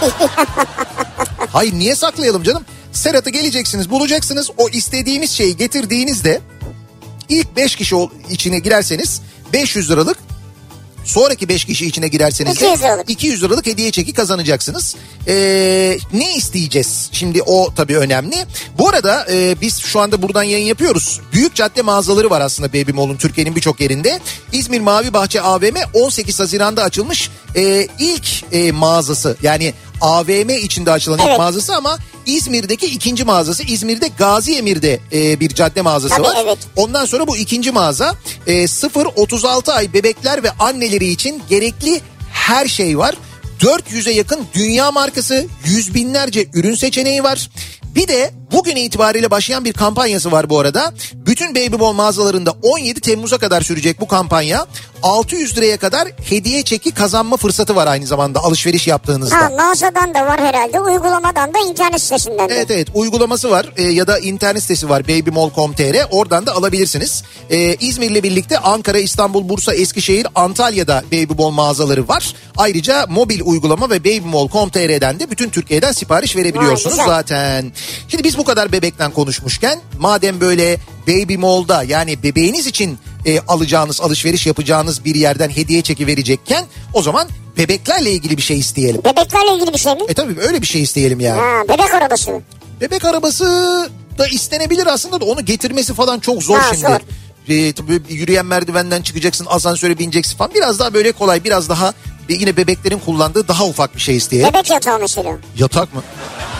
Hayır, niye saklayalım canım? Serhat'ı geleceksiniz, bulacaksınız. O istediğimiz şeyi getirdiğinizde ilk 5 kişi içine girerseniz 500 liralık, sonraki 5 kişi içine girerseniz de 200 liralık hediye çeki kazanacaksınız. Ne isteyeceğiz? Şimdi o tabii önemli. Bu arada biz şu anda buradan yayın yapıyoruz. Büyük cadde mağazaları var aslında Baby Mall'un Türkiye'nin birçok yerinde. İzmir Mavi Bahçe AVM 18 Haziran'da açılmış ilk mağazası. Yani AVM içinde açılan ilk mağazası ama İzmir'deki ikinci mağazası. İzmir'de Gazi Emir'de bir cadde mağazası var. Evet. Ondan sonra bu ikinci mağaza 0-36 ay bebekler ve anneleri için gerekli her şey var. 400'e yakın dünya markası, yüz binlerce ürün seçeneği var. Bir de bugün itibariyle başlayan bir kampanyası var bu arada. Bütün Baby Mall mağazalarında 17 Temmuz'a kadar sürecek bu kampanya. 600 liraya kadar hediye çeki kazanma fırsatı var aynı zamanda alışveriş yaptığınızda.
Mağazadan da var herhalde, uygulamadan da, internet sitesinden de.
Evet, uygulaması var ya da internet sitesi var, babymall.com.tr, oradan da alabilirsiniz. İzmir'le birlikte Ankara, İstanbul, Bursa, Eskişehir, Antalya'da Baby Mall mağazaları var. Ayrıca mobil uygulama ve babymall.com.tr'den de bütün Türkiye'den sipariş verebiliyorsunuz zaten. Şimdi biz bu kadar bebekten konuşmuşken, madem böyle Baby Mall'da, yani bebeğiniz için alacağınız, alışveriş yapacağınız bir yerden hediye çeki verecekken, o zaman bebeklerle ilgili bir şey isteyelim.
Bebeklerle ilgili bir şey mi?
Tabii öyle bir şey isteyelim yani.
Bebek arabası mı?
Bebek arabası da istenebilir aslında da onu getirmesi falan çok zor şimdi. Zor. Yürüyen merdivenden çıkacaksın, asansöre bineceksin falan. Biraz daha böyle kolay, biraz daha yine bebeklerin kullandığı daha ufak bir şey isteyelim.
Bebek yatağı mesela.
Yatak mı?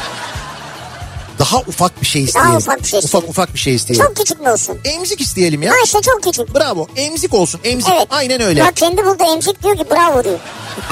Daha ufak bir şey isteyelim.
Daha ufak bir şey isteyelim.
Ufak bir şey isteyelim.
Çok küçük mü olsun?
Emzik isteyelim ya.
İşte çok küçük.
Bravo. Emzik olsun. Emzik. Evet. Aynen öyle.
Ya kendi buldu emzik, diyor ki bravo diyor.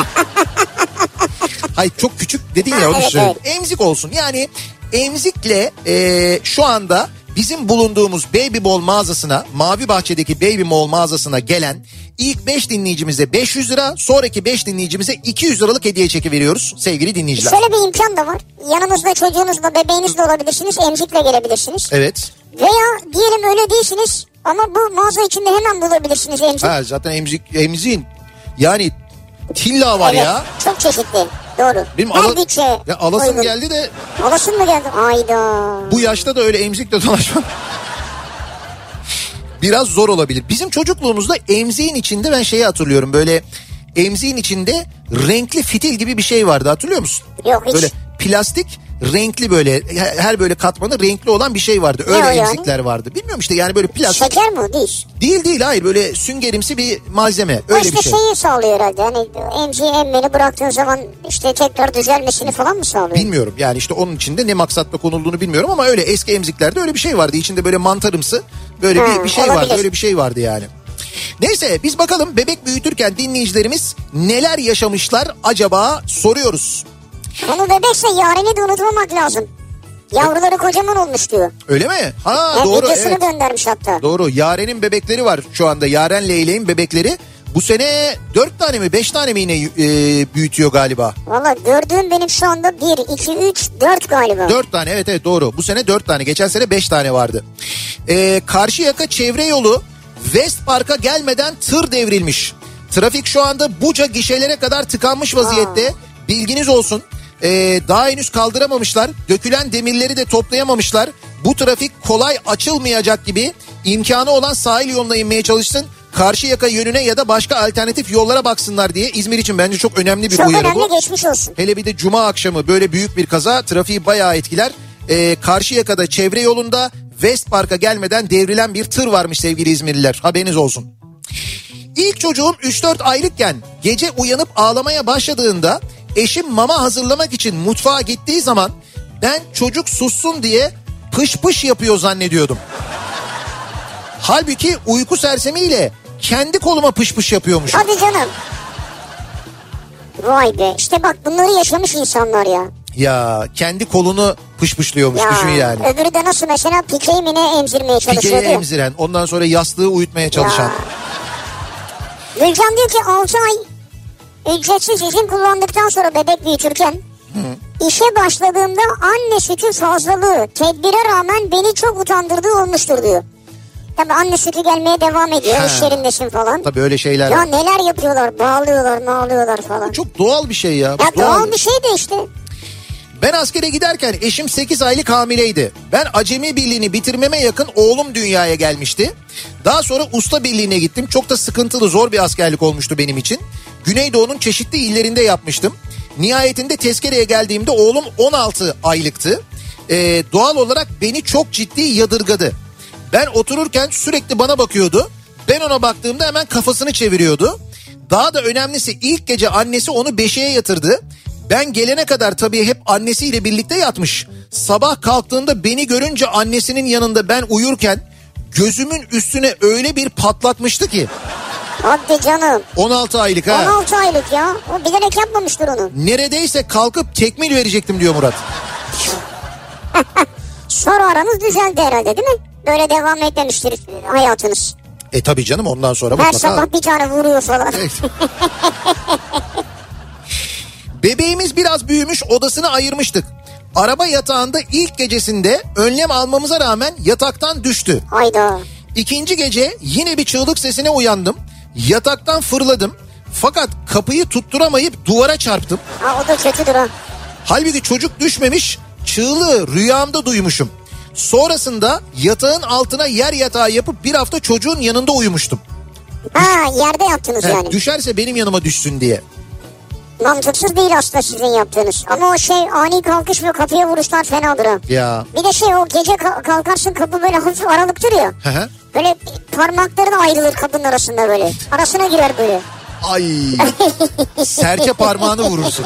Hayır, çok küçük dedin ya, onu söyleyeyim. Evet. Emzik olsun. Yani emzikle şu anda bizim bulunduğumuz Baby Mall mağazasına, Mavi Bahçe'deki Baby Mall mağazasına gelen ilk 5 dinleyicimize 500 lira, sonraki 5 dinleyicimize 200 liralık hediye çeki veriyoruz sevgili dinleyiciler.
Şöyle bir imkan da var. Yanınızda çocuğunuzla, bebeğinizle olabilirsiniz, emzikle gelebilirsiniz.
Evet.
Veya diyelim öyle değilsiniz ama bu mağaza içinde hemen bulabilirsiniz emzik.
Zaten emziğin yani tilla var ya.
Çok çeşitli. Doğru.
Benim alasım uygun geldi de.
Alasın mı geldi? Hayda.
Bu yaşta da öyle emzikle dolaşmam biraz zor olabilir. Bizim çocukluğumuzda emziğin içinde ben şeyi hatırlıyorum, böyle emziğin içinde renkli fitil gibi bir şey vardı, hatırlıyor musun?
Yok hiç.
Böyle plastik, renkli böyle her böyle katmanı renkli olan bir şey vardı.
Ne
Öyle
o yani?
emzikler vardı. Bilmiyorum işte yani böyle plastik.
Şeker mi o? Değil.
Değil hayır böyle süngerimsi bir malzeme.
O
Öyle
işte
bir şey.
şeyi sağlıyor herhalde. Hani emziği emmeni bıraktığın zaman işte tekrar düzelmesini falan mı sağlıyor?
Bilmiyorum yani işte onun içinde ne maksatla konulduğunu bilmiyorum ama öyle eski emziklerde öyle bir şey vardı. İçinde böyle mantarımsı böyle bir şey
olabilir.
vardı. Öyle bir şey vardı yani. Neyse biz bakalım bebek büyütürken dinleyicilerimiz neler yaşamışlar acaba soruyoruz.
Konu bebekse Yaren'i de unutmamak lazım. Yavruları kocaman olmuş diyor.
Öyle mi? Ha
Yani
doğru
videosunu
evet.
göndermiş hatta.
Doğru Yaren'in bebekleri var şu anda. Yaren Leyleğin bebekleri. Bu sene 4 tane mi 5 tane mi yine büyütüyor galiba?
Valla gördüğüm benim şu anda 1, 2, 3, 4 galiba.
4 tane evet doğru. Bu sene 4 tane. Geçen sene 5 tane vardı. Karşıyaka çevre yolu West Park'a gelmeden tır devrilmiş. Trafik şu anda Buca gişelere kadar tıkanmış vaziyette. Bilginiz olsun. Daha henüz kaldıramamışlar. Dökülen demirleri de toplayamamışlar. Bu trafik kolay açılmayacak gibi. İmkanı olan sahil yoluna inmeye çalışsın. Karşıyaka yönüne ya da başka alternatif yollara baksınlar diye. İzmir için bence çok önemli bir
çok
uyarı bu.
önemli, geçmiş olsun.
Hele bir de cuma akşamı böyle büyük bir kaza trafiği bayağı etkiler. Karşıyaka'da çevre yolunda West Park'a gelmeden devrilen bir tır varmış sevgili İzmirliler. Haberiniz olsun. İlk çocuğum 3-4 aylıkken gece uyanıp ağlamaya başladığında eşim mama hazırlamak için mutfağa gittiği zaman ben çocuk sussun diye pış pış yapıyor zannediyordum. Halbuki uyku sersemiyle kendi koluma pış pış yapıyormuş.
Hadi canım. Vay be, işte bak bunları yaşamış insanlar ya.
Ya kendi kolunu pışpışlıyormuş
Ya,
düşün yani.
öbürü de nasıl mesela pikeyi mi ne emzirmeye çalışıyor
Pikeyi
diyor.
emziren ondan sonra yastığı uyutmaya çalışan.
Gülcan diyor ki 6 ay ücretsiz izin kullandıktan sonra bebek büyütürken işe başladığımda anne sütü fazlalığı tedbire rağmen beni çok utandırdığı olmuştur diyor. Tabii anne sütü gelmeye devam ediyor, iş yerindesin falan.
Tabii öyle şeyler
Ya
var.
neler yapıyorlar, bağlıyorlar falan.
Çok doğal bir şey ya.
Ya doğal bir şey de işte.
Ben askere giderken eşim 8 aylık hamileydi. Ben acemi birliğini bitirmeme yakın oğlum dünyaya gelmişti. Daha sonra usta birliğine gittim. Çok da sıkıntılı, zor bir askerlik olmuştu benim için. Güneydoğu'nun çeşitli illerinde yapmıştım. Nihayetinde tezkereye geldiğimde oğlum 16 aylıktı. Doğal olarak beni çok ciddi yadırgadı. Ben otururken sürekli bana bakıyordu. Ben ona baktığımda hemen kafasını çeviriyordu. Daha da önemlisi ilk gece annesi onu beşiğe yatırdı. Ben gelene kadar tabii hep annesiyle birlikte yatmış. Sabah kalktığında beni görünce annesinin yanında ben uyurken gözümün üstüne öyle bir patlatmıştı ki.
Hadi canım.
16 aylık ha.
16 aylık ya. O bilerek yapmamıştır onu.
Neredeyse kalkıp tekmil verecektim diyor Murat.
Sonra aranız düzeldi herhalde değil mi? Böyle devam etmemiştir hayatınız.
Tabii canım ondan sonra
Her
mutlaka.
sabah bir tane vuruyor falan.
Evet. Bebeğimiz biraz büyümüş, odasını ayırmıştık. Araba yatağında ilk gecesinde önlem almamıza rağmen yataktan düştü.
Hayda.
İkinci gece yine bir çığlık sesine uyandım. Yataktan fırladım. Fakat kapıyı tutturamayıp duvara çarptım.
Ha, o da kötüdür ha.
Halbuki çocuk düşmemiş, çığlığı rüyamda duymuşum. Sonrasında yatağın altına yer yatağı yapıp bir hafta çocuğun yanında uyumuştum.
Ha, yerde yattınız yani.
Düşerse benim yanıma düşsün diye.
Mantıksız değil aslında sizin yaptığınız. Ama o ani kalkış ve kapıya vuruşlar fenadır ha.
Ya.
Bir de o gece kalkarsın, kapı böyle hafif aralıktır ya.
Hı.
Böyle parmakların ayrılır kapının arasında böyle. Arasına girer böyle.
Ay. Serçe parmağını vurursun.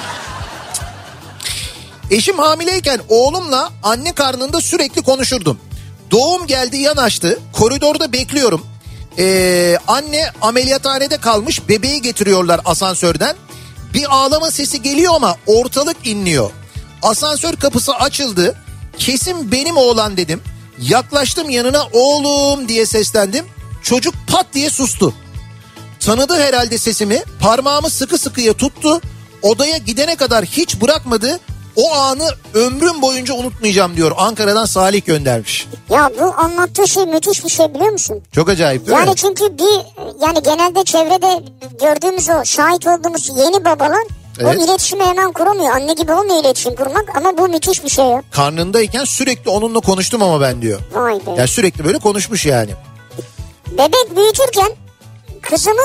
Eşim hamileyken oğlumla anne karnında sürekli konuşurdum. Doğum geldi, yanaştı. Koridorda bekliyorum. Anne ameliyathanede kalmış, bebeği getiriyorlar asansörden. Bir ağlama sesi geliyor ama ortalık inliyor. Asansör kapısı açıldı. Kesin benim oğlan dedim. Yaklaştım yanına, oğlum diye seslendim. Çocuk pat diye sustu. Tanıdı herhalde sesimi. Parmağımı sıkı sıkıya tuttu. Odaya gidene kadar hiç bırakmadı. O anı ömrüm boyunca unutmayacağım diyor. Ankara'dan Salih göndermiş.
Ya bu anlattığı şey müthiş bir şey, biliyor musun?
Çok acayip değil mi?
Yani çünkü yani genelde çevrede gördüğümüz, o şahit olduğumuz yeni babalar o iletişimi hemen kuramıyor. Anne gibi olmuyor iletişim kurmak, ama bu müthiş bir şey ya.
Karnındayken sürekli onunla konuştum ama ben diyor.
Vay be.
Yani sürekli böyle konuşmuş yani.
Bebek büyütürken kızımı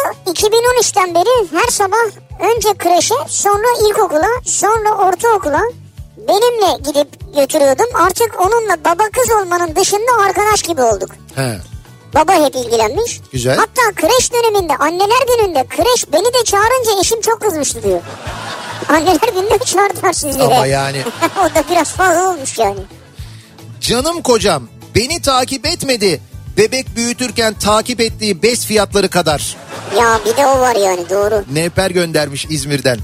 2013'ten beri her sabah önce kreşe, sonra ilkokula, sonra ortaokula, benimle gidip götürüyordum. Artık onunla baba kız olmanın dışında arkadaş gibi olduk.
He.
Baba hep ilgilenmiş.
Güzel.
Hatta kreş döneminde anneler gününde kreş beni de çağırınca eşim çok kızmıştı diyor. Anneler gününde çağırdılar sizleri.
Ama yani.
O da biraz fazla olmuş yani.
Canım kocam beni takip etmedi. Bebek büyütürken takip ettiği bez fiyatları kadar.
Ya bir de o var yani, doğru.
Neper göndermiş İzmir'den.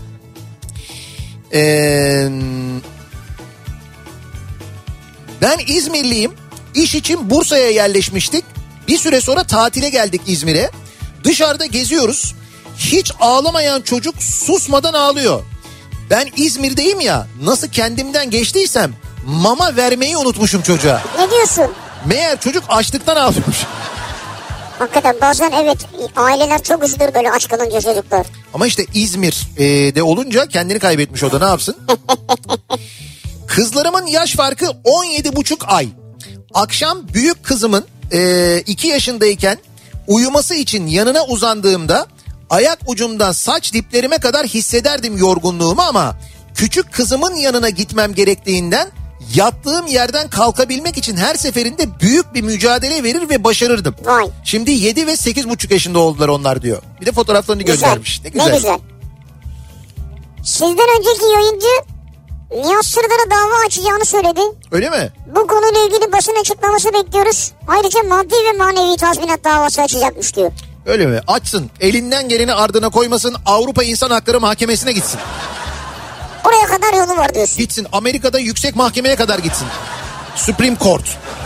Ben İzmirliyim. İş için Bursa'ya yerleşmiştik. Bir süre sonra tatile geldik İzmir'e. Dışarıda geziyoruz. Hiç ağlamayan çocuk susmadan ağlıyor. Ben İzmir'deyim ya, nasıl kendimden geçtiysem mama vermeyi unutmuşum çocuğa.
Ne diyorsun?
Meğer çocuk açlıktan ağlıyormuş.
Hakikaten bazen evet, aileler çok üzülür böyle aç kalınca çocuklar.
Ama işte İzmir'de olunca kendini kaybetmiş, o da ne yapsın? Kızlarımın yaş farkı 17,5 ay. Akşam büyük kızımın 2 yaşındayken uyuması için yanına uzandığımda ayak ucumdan saç diplerime kadar hissederdim yorgunluğumu, ama küçük kızımın yanına gitmem gerektiğinden yattığım yerden kalkabilmek için her seferinde büyük bir mücadele verir ve başarırdım.
Vay.
Şimdi 7 ve 8,5 yaşında oldular onlar diyor. Bir de fotoğraflarını göndermiş.
Ne güzel. Sizden önceki yayıncı Nihat Sırdar'a dava açacağını söyledi.
Öyle mi?
Bu konuyla ilgili basın açıklaması bekliyoruz. Ayrıca maddi ve manevi tazminat davası açacakmış diyor.
Öyle mi? Açsın. Elinden geleni ardına koymasın. Avrupa İnsan Hakları Mahkemesi'ne gitsin.
Oraya kadar yolu var diyorsun.
Gitsin. Amerika'da yüksek mahkemeye kadar gitsin. Supreme Court.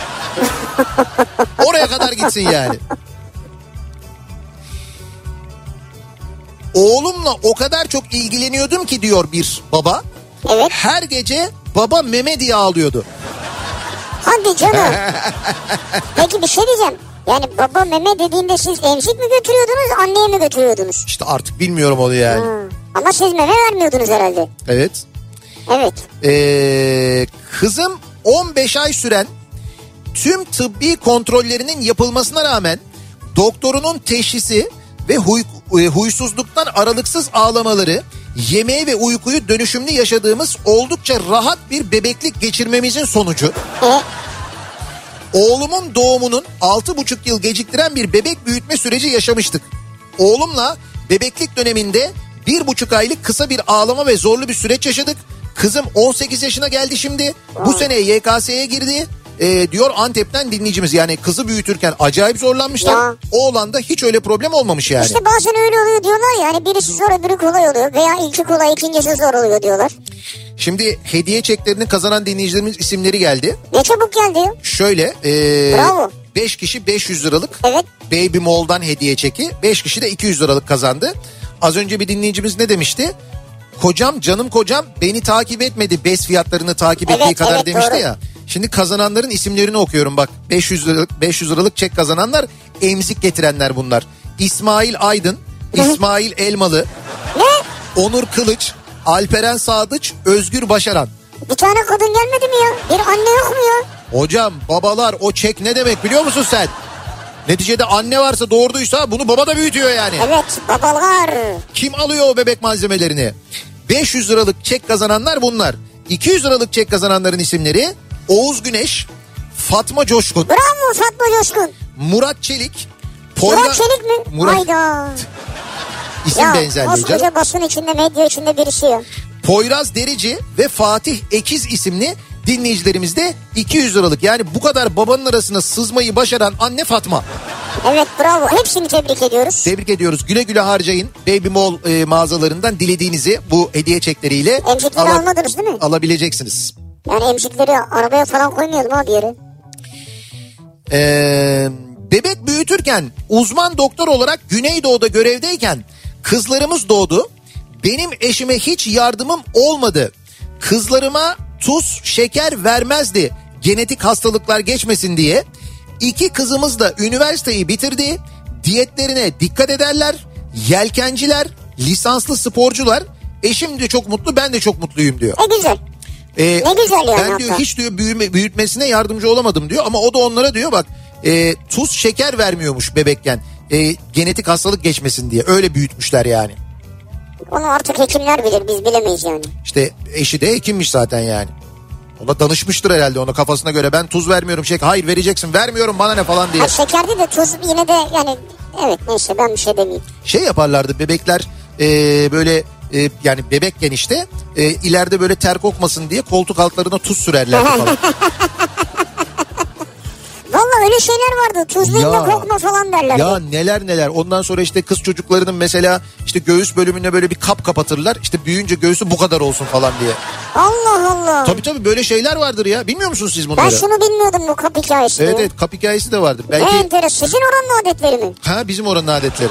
Oraya kadar gitsin yani. Oğlumla o kadar çok ilgileniyordum ki diyor bir baba.
Evet.
Her gece baba meme diye ağlıyordu.
Hadi canım. Peki bir şey diyeceğim. Yani baba meme dediğinde siz emzik mi götürüyordunuz, anneye mi götürüyordunuz?
İşte artık bilmiyorum onu yani.
Ama siz meme vermiyordunuz herhalde.
Evet.
Evet.
Kızım 15 ay süren tüm tıbbi kontrollerinin yapılmasına rağmen doktorunun teşhisi ve huysuzluktan aralıksız ağlamaları, yemeği ve uykuyu dönüşümlü yaşadığımız oldukça rahat bir bebeklik geçirmemizin sonucu. Oğlumun doğumunun 6,5 yıl geciktiren bir bebek büyütme süreci yaşamıştık. Oğlumla bebeklik döneminde 1,5 aylık kısa bir ağlama ve zorlu bir süreç yaşadık. Kızım 18 yaşına geldi şimdi. Bu sene YKS'ye girdi. Diyor Antep'ten dinleyicimiz, yani kızı büyütürken acayip zorlanmışlar.
Ya.
Oğlanda hiç öyle problem olmamış yani.
İşte bazen öyle oluyor diyorlar, yani birisi zor öbürü kolay oluyor veya ilki kolay ikincisi zor oluyor diyorlar.
Şimdi hediye çeklerini kazanan dinleyicilerimiz isimleri geldi.
Ne çabuk geldi.
Şöyle
Bravo.
5 kişi 500 liralık
Evet.
Baby Mall'dan hediye çeki, 5 kişi de 200 liralık kazandı. Az önce bir dinleyicimiz ne demişti? Kocam, canım kocam beni takip etmedi, bez fiyatlarını takip ettiği kadar demişti
doğru.
ya. Şimdi kazananların isimlerini okuyorum bak. 500 liralık çek kazananlar, emzik getirenler bunlar. İsmail Aydın, İsmail Elmalı, Onur Kılıç, Alperen Sadıç, Özgür Başaran.
Bir tane kadın gelmedi mi ya? Bir anne yok mu ya?
Hocam babalar, o çek ne demek biliyor musun sen? Neticede anne varsa, doğurduysa bunu baba da büyütüyor yani.
Evet, babalar.
Kim alıyor o bebek malzemelerini? 500 liralık çek kazananlar bunlar. 200 liralık çek kazananların isimleri: Oğuz Güneş, Fatma Coşkun.
Bravo Fatma Coşkun.
Murat Çelik.
Murat Çelik mi? Hayda.
İsim
Ya
benzerliği canım.
koskoca basın içinde, medya içinde birisi ya.
Poyraz Derici ve Fatih Ekiz isimli dinleyicilerimiz de 200 liralık. Yani bu kadar babanın arasına sızmayı başaran anne Fatma.
Evet, bravo. Hepsini tebrik ediyoruz.
Tebrik ediyoruz. Güle güle harcayın. Baby Mall mağazalarından dilediğinizi bu hediye çekleriyle
Emzikleri almadınız değil mi?
alabileceksiniz.
Yani emzikleri arabaya falan koymayalım abi yere.
Bebek büyütürken uzman doktor olarak Güneydoğu'da görevdeyken kızlarımız doğdu. Benim eşime hiç yardımım olmadı. Kızlarıma tuz, şeker vermezdi, genetik hastalıklar geçmesin diye. 2 kızımız da üniversiteyi bitirdi. Diyetlerine dikkat ederler. Yelkenciler, lisanslı sporcular. Eşim de çok mutlu, ben de çok mutluyum diyor.
Ne güzel. Ne güzel yani.
Ben diyor hiç diyor büyütmesine yardımcı olamadım diyor. Ama o da onlara diyor bak, tuz, şeker vermiyormuş bebekken. Genetik hastalık geçmesin diye. Öyle büyütmüşler yani.
Onu artık hekimler bilir, biz bilemeyiz yani.
İşte eşi de hekimmiş zaten yani. Ona danışmıştır herhalde, ona kafasına göre. Ben tuz vermiyorum şeker. Hayır vereceksin, vermiyorum bana ne falan diye.
Ha, şekerdi de tuz yine de yani, evet neyse ben bir şey demeyeyim.
Şey yaparlardı bebekler böyle yani bebekken işte ileride böyle ter kokmasın diye koltuk altlarına tuz sürerlerdi falan.
Valla öyle şeyler vardı. Tuzlayınca kokma falan derler.
Ya neler neler. Ondan sonra işte kız çocuklarının mesela işte göğüs bölümüne böyle bir kap kapatırlar. İşte büyüyünce göğsü bu kadar olsun falan diye.
Allah Allah.
Tabii böyle şeyler vardır ya. Bilmiyor musunuz siz bunları?
Ben şunu bilmiyordum, bu kap hikayesini.
Evet kap hikayesi de vardır. Belki...
Enteresan. Sizin oranın adetleri mi?
Ha, bizim oranın adetleri.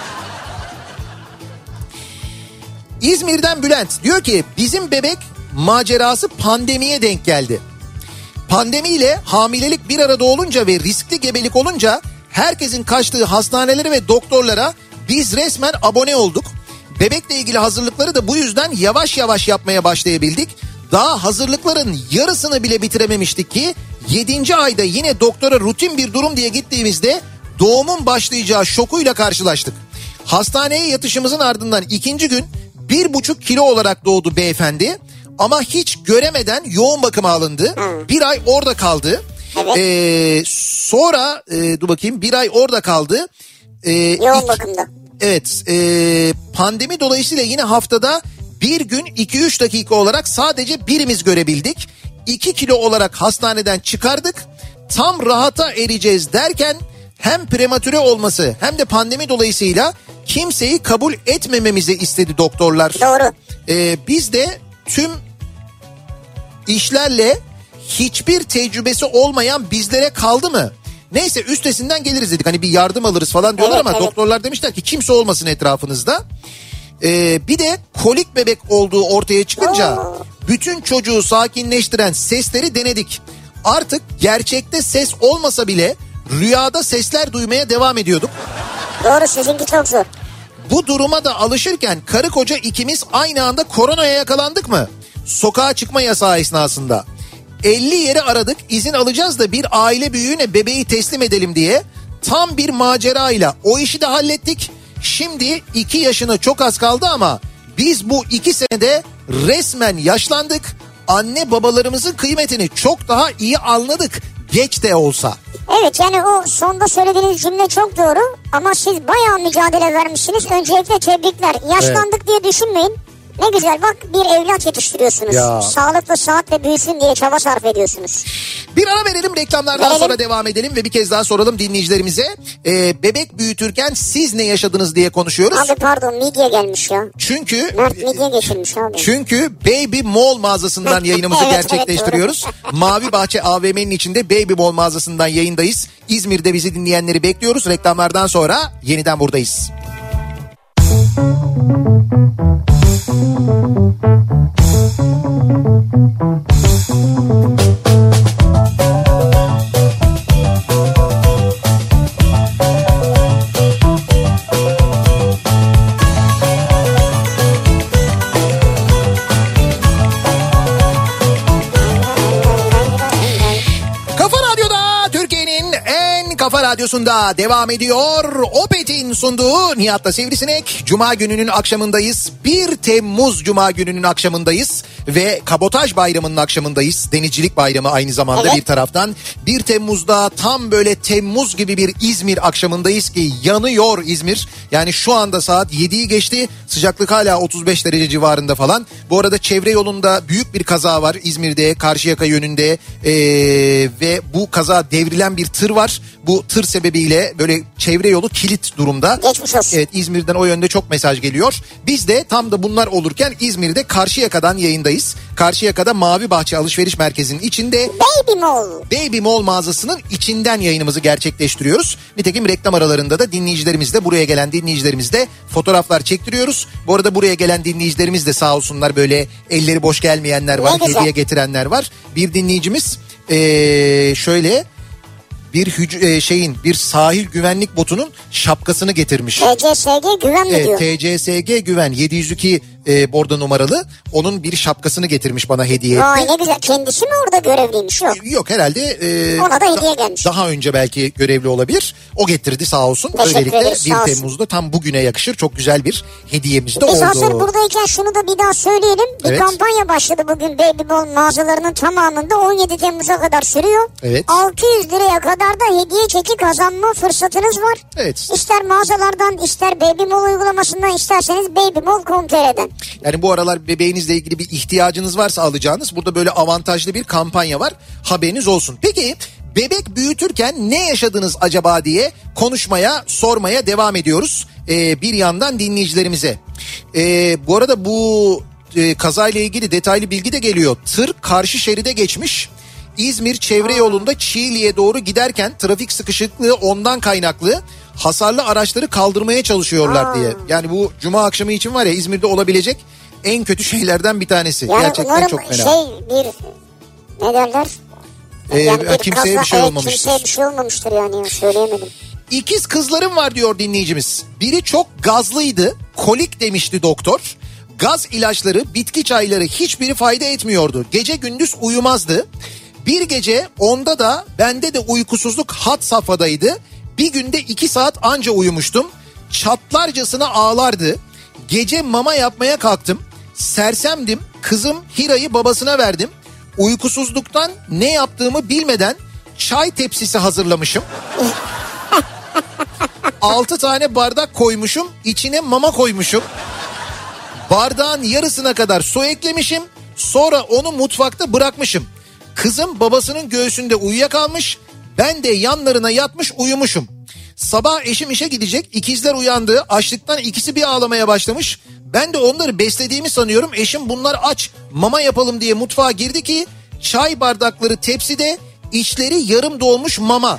İzmir'den Bülent diyor ki bizim bebek macerası pandemiye denk geldi. Pandemiyle hamilelik bir arada olunca ve riskli gebelik olunca herkesin kaçtığı hastanelere ve doktorlara biz resmen abone olduk. Bebekle ilgili hazırlıkları da bu yüzden yavaş yavaş yapmaya başlayabildik. Daha hazırlıkların yarısını bile bitirememiştik ki 7. ayda yine doktora rutin bir durum diye gittiğimizde doğumun başlayacağı şokuyla karşılaştık. Hastaneye yatışımızın ardından 2. gün 1,5 kilo olarak doğdu beyefendi. Ama hiç göremeden yoğun bakıma alındı. Bir ay orada kaldı.
Evet.
Sonra dur bakayım, bir ay orada kaldı.
Yoğun bakımda.
Evet, pandemi dolayısıyla yine haftada bir gün 2-3 dakika olarak sadece birimiz görebildik. 2 kilo olarak hastaneden çıkardık. Tam rahata ereceğiz derken hem prematüre olması hem de pandemi dolayısıyla kimseyi kabul etmememizi istedi doktorlar.
Doğru.
Biz de tüm işlerle hiçbir tecrübesi olmayan bizlere kaldı mı? Neyse üstesinden geliriz dedik. Hani bir yardım alırız falan diyorlar,
evet,
ama
evet.
doktorlar demişler ki kimse olmasın etrafınızda. Bir de kolik bebek olduğu ortaya çıkınca bütün çocuğu sakinleştiren sesleri denedik. Artık gerçekte ses olmasa bile rüyada sesler duymaya devam ediyorduk.
Doğru, sizinki çok zor.
Bu duruma da alışırken karı koca ikimiz aynı anda koronaya yakalandık mı? Sokağa çıkma yasağı esnasında. 50 yeri aradık, izin alacağız da bir aile büyüğüne bebeği teslim edelim diye. Tam bir macerayla o işi de hallettik. Şimdi 2 yaşına çok az kaldı ama biz bu 2 senede resmen yaşlandık. Anne babalarımızın kıymetini çok daha iyi anladık, geç de olsa.
Evet, yani o sonda söylediğiniz cümle çok doğru ama siz bayağı mücadele vermişsiniz. Öncelikle tebrikler. Yaşlandık evet diye düşünmeyin. Ne güzel, bak bir evlat yetiştiriyorsunuz.
Ya.
Sağlıklı saatle büyüsün diye çaba sarf ediyorsunuz.
Bir ara verelim, reklamlardan sonra devam edelim ve bir kez daha soralım dinleyicilerimize. Bebek büyütürken siz ne yaşadınız diye konuşuyoruz.
Abi pardon, midye gelmiş ya.
Çünkü
Mert midye getirmiş abi.
Çünkü Baby Mall mağazasından yayınımızı
evet,
gerçekleştiriyoruz.
Evet,
Mavi Bahçe AVM'nin içinde Baby Mall mağazasından yayındayız. İzmir'de bizi dinleyenleri bekliyoruz. Reklamlardan sonra yeniden buradayız. Kafa Radyosu'nda devam ediyor. Opet'in sunduğu Nihat'la Sivrisinek. Cuma gününün akşamındayız. 1 Temmuz Cuma gününün akşamındayız. Ve Kabotaj Bayramı'nın akşamındayız. Denizcilik Bayramı aynı zamanda evet. Bir taraftan. 1 Temmuz'da tam böyle Temmuz gibi bir İzmir akşamındayız ki yanıyor İzmir. Yani şu anda saat 7'yi geçti. Sıcaklık hala 35 derece civarında falan. Bu arada çevre yolunda büyük bir kaza var İzmir'de, Karşıyaka yönünde. Ve bu kaza devrilen bir tır var. Bu tır sebebiyle böyle çevre yolu kilit durumda.
Geçmiş olsun.
Evet, İzmir'den o yönde çok mesaj geliyor. Biz de tam da bunlar olurken İzmir'de Karşıyaka'dan yayındayız. Karşıyaka'da Mavi Bahçe Alışveriş Merkezi'nin içinde Baby Mall mağazasının içinden yayınımızı gerçekleştiriyoruz. Nitekim reklam aralarında da dinleyicilerimizle, buraya gelen dinleyicilerimizle fotoğraflar çektiriyoruz. Bu arada buraya gelen dinleyicilerimiz de sağ olsunlar, böyle elleri boş gelmeyenler var, hediye getirenler var. Bir dinleyicimiz şöyle bir sahil güvenlik botunun şapkasını getirmiş.
TCSG Güven mi diyor?
TCSG Güven 702 bordo numaralı. Onun bir şapkasını getirmiş bana hediye etti.
Vay ne güzel. Kendisi mi orada görevliymiş?
Yok herhalde.
Ona da hediye gelmiş.
Daha önce belki görevli olabilir. O getirdi sağ olsun.
Teşekkür
Özellikle
ederiz,
1
sağ olsun.
Temmuz'da tam bugüne yakışır. Çok güzel bir hediyemiz de oldu.
Biz hazır buradayken şunu da bir daha söyleyelim. Bir
Evet.
kampanya başladı bugün Baby Mall mağazalarının tamamında 17 Temmuz'a kadar sürüyor.
Evet.
600 liraya kadar da hediye çeki kazanma fırsatınız var.
Evet.
İster mağazalardan ister Baby Mall uygulamasından isterseniz babymall.com.tr'den.
Yani bu aralar bebeğinizle ilgili bir ihtiyacınız varsa alacağınız burada böyle avantajlı bir kampanya var. Haberiniz olsun. Peki bebek büyütürken ne yaşadınız acaba diye konuşmaya, sormaya devam ediyoruz. Bir yandan dinleyicilerimize. Bu arada bu kazayla ilgili detaylı bilgi de geliyor. Tır karşı şeride geçmiş. İzmir çevre yolunda Çiğli'ye doğru giderken trafik sıkışıklığı ondan kaynaklı hasarlı araçları kaldırmaya çalışıyorlar diye. Yani bu cuma akşamı için var ya İzmir'de olabilecek en kötü şeylerden bir tanesi.
Yani
gerçekten çok fena.
Ne derler? Yani
Kimseye bir şey olmamıştır.
Kimseye bir şey olmamıştır yani söyleyemedim.
İkiz kızlarım var diyor dinleyicimiz. Biri çok gazlıydı. Kolik demişti doktor. Gaz ilaçları, bitki çayları hiçbiri fayda etmiyordu. Gece gündüz uyumazdı. Bir gece onda da bende de uykusuzluk had safhadaydı. Bir günde 2 saat anca uyumuştum. Çatlarcasına ağlardı. Gece mama yapmaya kalktım. Sersemdim. Kızım Hira'yı babasına verdim. Uykusuzluktan ne yaptığımı bilmeden çay tepsisi hazırlamışım. 6 tane bardak koymuşum. İçine mama koymuşum. Bardağın yarısına kadar su eklemişim. Sonra onu mutfakta bırakmışım. Kızım babasının göğsünde uyuyakalmış. Ben de yanlarına yatmış uyumuşum. Sabah eşim işe gidecek. İkizler uyandı. Açlıktan ikisi bir ağlamaya başlamış. Ben de onları beslediğimi sanıyorum. Eşim bunlar aç mama yapalım diye mutfağa girdi ki çay bardakları tepside, içleri yarım dolmuş mama.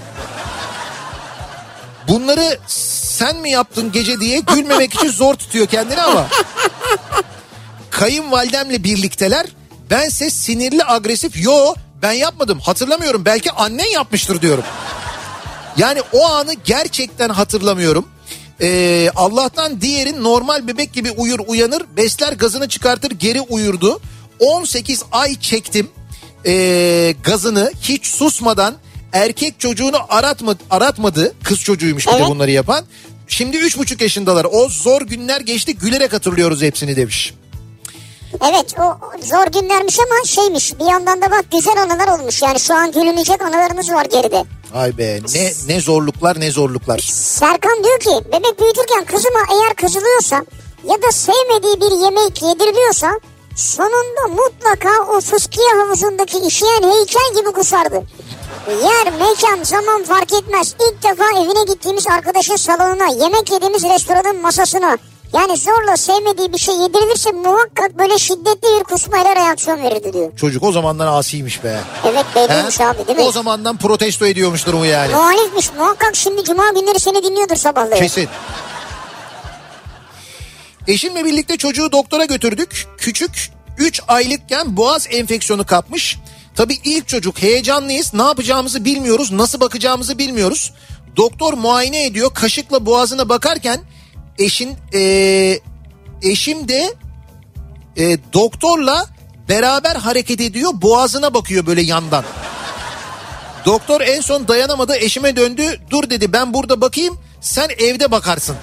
Bunları sen mi yaptın gece diye gülmemek için zor tutuyor kendini ama. Kayınvalidemle birlikteler. Bense sinirli agresif yo ben yapmadım hatırlamıyorum belki annen yapmıştır diyorum. Yani o anı gerçekten hatırlamıyorum. Allah'tan diğerin normal bebek gibi uyur uyanır besler gazını çıkartır geri uyurdu. 18 ay çektim gazını hiç susmadan erkek çocuğunu aratmadı kız çocuğuymuş bir de bunları yapan. Şimdi 3,5 yaşındalar o zor günler geçti gülerek hatırlıyoruz hepsini demiş.
Evet o zor günlermiş ama şeymiş bir yandan da bak güzel anılar olmuş yani şu an gülünecek anılarımız var geride.
Ay be ne zorluklar ne zorluklar.
Serkan diyor ki bebek büyütürken kızıma eğer kızılıyorsa ya da sevmediği bir yemek yediriliyorsa sonunda mutlaka o fıskiye havuzundaki işeyen heykel gibi kusardı. Yer, mekan, zaman fark etmez. İlk defa evine gittiğimiz arkadaşın salonuna, yemek yediğimiz restoranın masasına yani zorla sevmediği bir şey yedirilirse muhakkak böyle şiddetli bir kusmayla reaksiyon verirdi diyor.
Çocuk o zamandan asiymiş be.
Evet belliymiş abi değil mi?
O zamandan protesto ediyormuş durumu yani.
Muhalifmiş muhakkak şimdi cuma günleri seni dinliyordur sabahları.
Kesin. Eşimle birlikte çocuğu doktora götürdük. Küçük 3 aylıkken boğaz enfeksiyonu kapmış. Tabii ilk çocuk heyecanlıyız. Ne yapacağımızı bilmiyoruz. Nasıl bakacağımızı bilmiyoruz. Doktor muayene ediyor. Kaşıkla boğazına bakarken eşim de doktorla beraber hareket ediyor. Boğazına bakıyor böyle yandan. Doktor en son dayanamadı. Eşime döndü. Dur dedi ben burada bakayım. Sen evde bakarsın.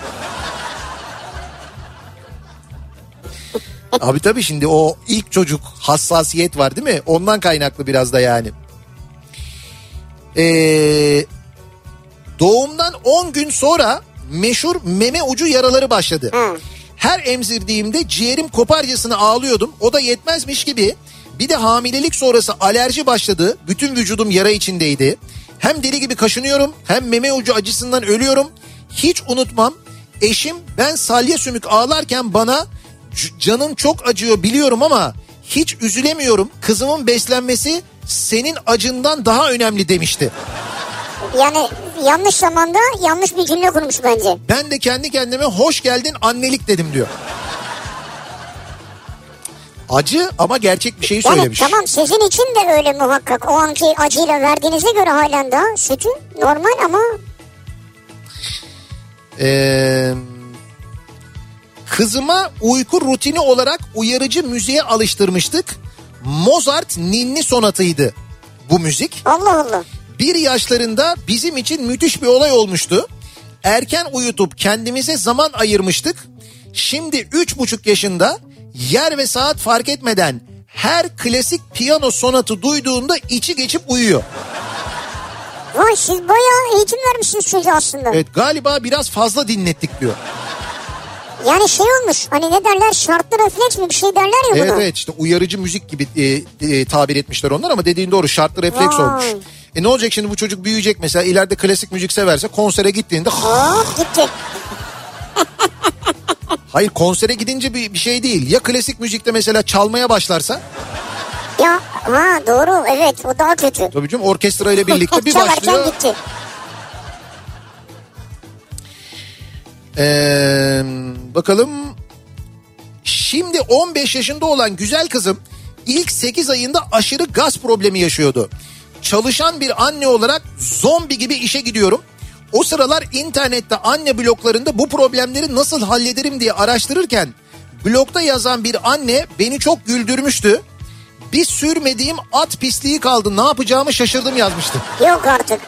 Abi tabii şimdi o ilk çocuk hassasiyet var değil mi? Ondan kaynaklı biraz da yani. Doğumdan 10 gün sonra meşhur meme ucu yaraları başladı. Her emzirdiğimde ciğerim koparcasına ağlıyordum. O da yetmezmiş gibi bir de hamilelik sonrası alerji başladı. Bütün vücudum yara içindeydi. Hem deli gibi kaşınıyorum hem meme ucu acısından ölüyorum. Hiç unutmam eşim ben salya sümük ağlarken bana canım çok acıyor biliyorum ama hiç üzülemiyorum. Kızımın beslenmesi senin acından daha önemli demişti.
Yani yanlış zamanda yanlış bir cümle kurmuş bence.
Ben de kendi kendime hoş geldin annelik dedim diyor. Acı ama gerçek bir şeyi söylemiş.
Yani tamam sizin için de öyle muhakkak. O anki acıyla verdiğinize göre halen daha sütü normal ama...
Kızıma uyku rutini olarak uyarıcı müziğe alıştırmıştık. Mozart ninni sonatıydı bu müzik.
Allah Allah.
1 yaşlarında bizim için müthiş bir olay olmuştu. Erken uyutup kendimize zaman ayırmıştık. Şimdi 3,5 yaşında yer ve saat fark etmeden her klasik piyano sonatı duyduğunda içi geçip uyuyor.
Vay, siz bayağı eğitim vermişsiniz çocuğa aslında.
Evet, galiba biraz fazla dinlettik diyor.
Yani şey olmuş, hani ne derler, şartlı refleks mi bir şey derler ya buna.
Evet işte uyarıcı müzik gibi tabir etmişler onlar ama dediğin doğru, şartlı refleks
Vay.
olmuş. Ne olacak şimdi, bu çocuk büyüyecek mesela, ileride klasik müzik severse konsere gittiğinde...
Gitti.
Hayır, konsere gidince bir şey değil. Ya klasik müzikte mesela çalmaya başlarsa?
Ya doğru, evet, o daha kötü.
Tabii canım, orkestra ile birlikte bir
Çalarken
başlıyor.
gitti.
Bakalım. Şimdi 15 yaşında olan güzel kızım ilk 8 ayında aşırı gaz problemi yaşıyordu. Çalışan bir anne olarak zombi gibi işe gidiyorum. O sıralar internette anne bloglarında bu problemleri nasıl hallederim diye araştırırken blogda yazan bir anne beni çok güldürmüştü. Bir sürmediğim at pisliği kaldı, ne yapacağımı şaşırdım yazmıştı.
Yok artık.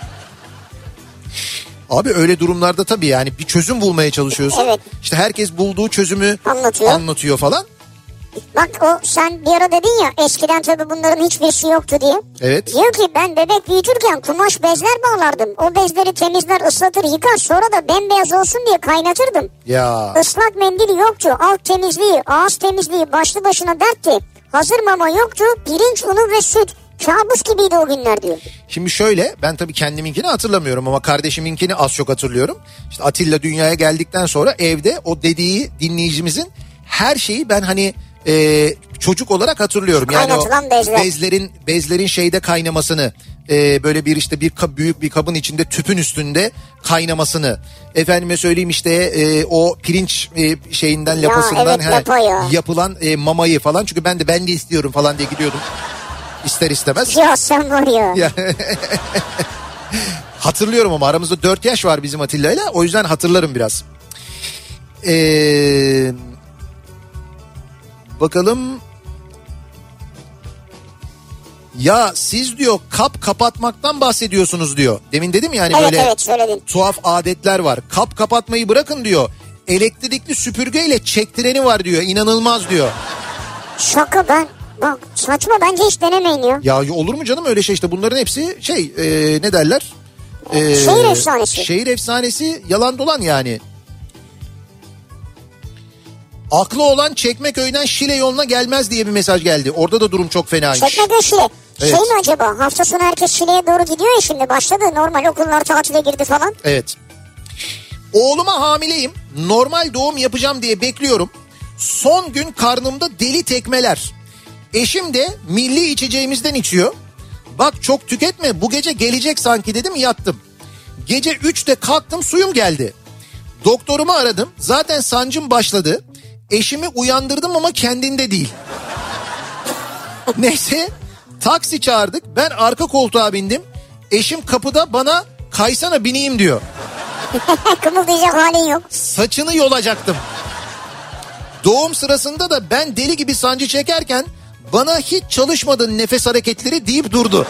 Abi öyle durumlarda tabii yani bir çözüm bulmaya çalışıyorsun.
Evet.
İşte herkes bulduğu çözümü anlatıyor falan.
Bak, o sen bir ara dedin ya, eskiden tabii bunların hiçbirisi yoktu diye.
Evet.
Diyor ki ben bebek büyütürken kumaş bezler bağlardım. O bezleri temizler, ıslatır, yıkar, sonra da bembeyaz olsun diye kaynatırdım.
Ya.
Islak mendil yoktu. Alt temizliği, ağız temizliği başlı başına dertti. Hazır mama yoktu. Pirinç unu ve süt. Kabus gibiydi o günler diyor.
Şimdi şöyle, ben tabii kendiminkini hatırlamıyorum ama kardeşiminkini az çok hatırlıyorum. İşte Atilla dünyaya geldikten sonra evde o dediği dinleyicimizin her şeyi ben hani çocuk olarak hatırlıyorum. Yani o bezlerin şeyde kaynamasını, böyle bir işte büyük bir kabın içinde tüpün üstünde kaynamasını, efendime söyleyeyim işte o pirinç şeyinden, lapasından yapılan mamayı falan, çünkü ben de istiyorum falan diye gidiyordum ister istemez.
Ya sen var ya.
Hatırlıyorum ama aramızda 4 yaş var bizim Atilla'yla, o yüzden hatırlarım biraz. Bakalım. Ya siz diyor kap kapatmaktan bahsediyorsunuz diyor. Demin dedim ya hani böyle tuhaf adetler var. Kap kapatmayı bırakın diyor. Elektrikli süpürgeyle çektireni var diyor. İnanılmaz diyor.
Şaka, bak saçma, bence hiç denemeyin ya.
Ya olur mu canım öyle şey, işte bunların hepsi ne derler?
Şehir efsanesi.
Şehir efsanesi, yalan dolan yani. Aklı olan Çekmeköy'den Şile yoluna gelmez diye bir mesaj geldi. Orada da durum çok fenaymış.
Çekmeköy Şile.
Evet.
Şey mi acaba? Hafta sonu herkes Şile'ye doğru gidiyor ya, şimdi başladı. Normal okullar tatile girdi falan.
Evet. Oğluma hamileyim. Normal doğum yapacağım diye bekliyorum. Son gün karnımda deli tekmeler. Eşim de milli içeceğimizden içiyor. Bak çok tüketme, bu gece gelecek sanki dedim, yattım. Gece 3'te kalktım, suyum geldi. Doktorumu aradım. Zaten sancım başladı. Eşimi uyandırdım ama kendinde değil. Neyse taksi çağırdık. Ben arka koltuğa bindim. Eşim kapıda bana kaysana bineyim diyor.
Kımıldayacak halin yok.
Saçını yolacaktım. Doğum sırasında da ben deli gibi sancı çekerken bana hiç çalışmadın nefes hareketleri deyip durdu.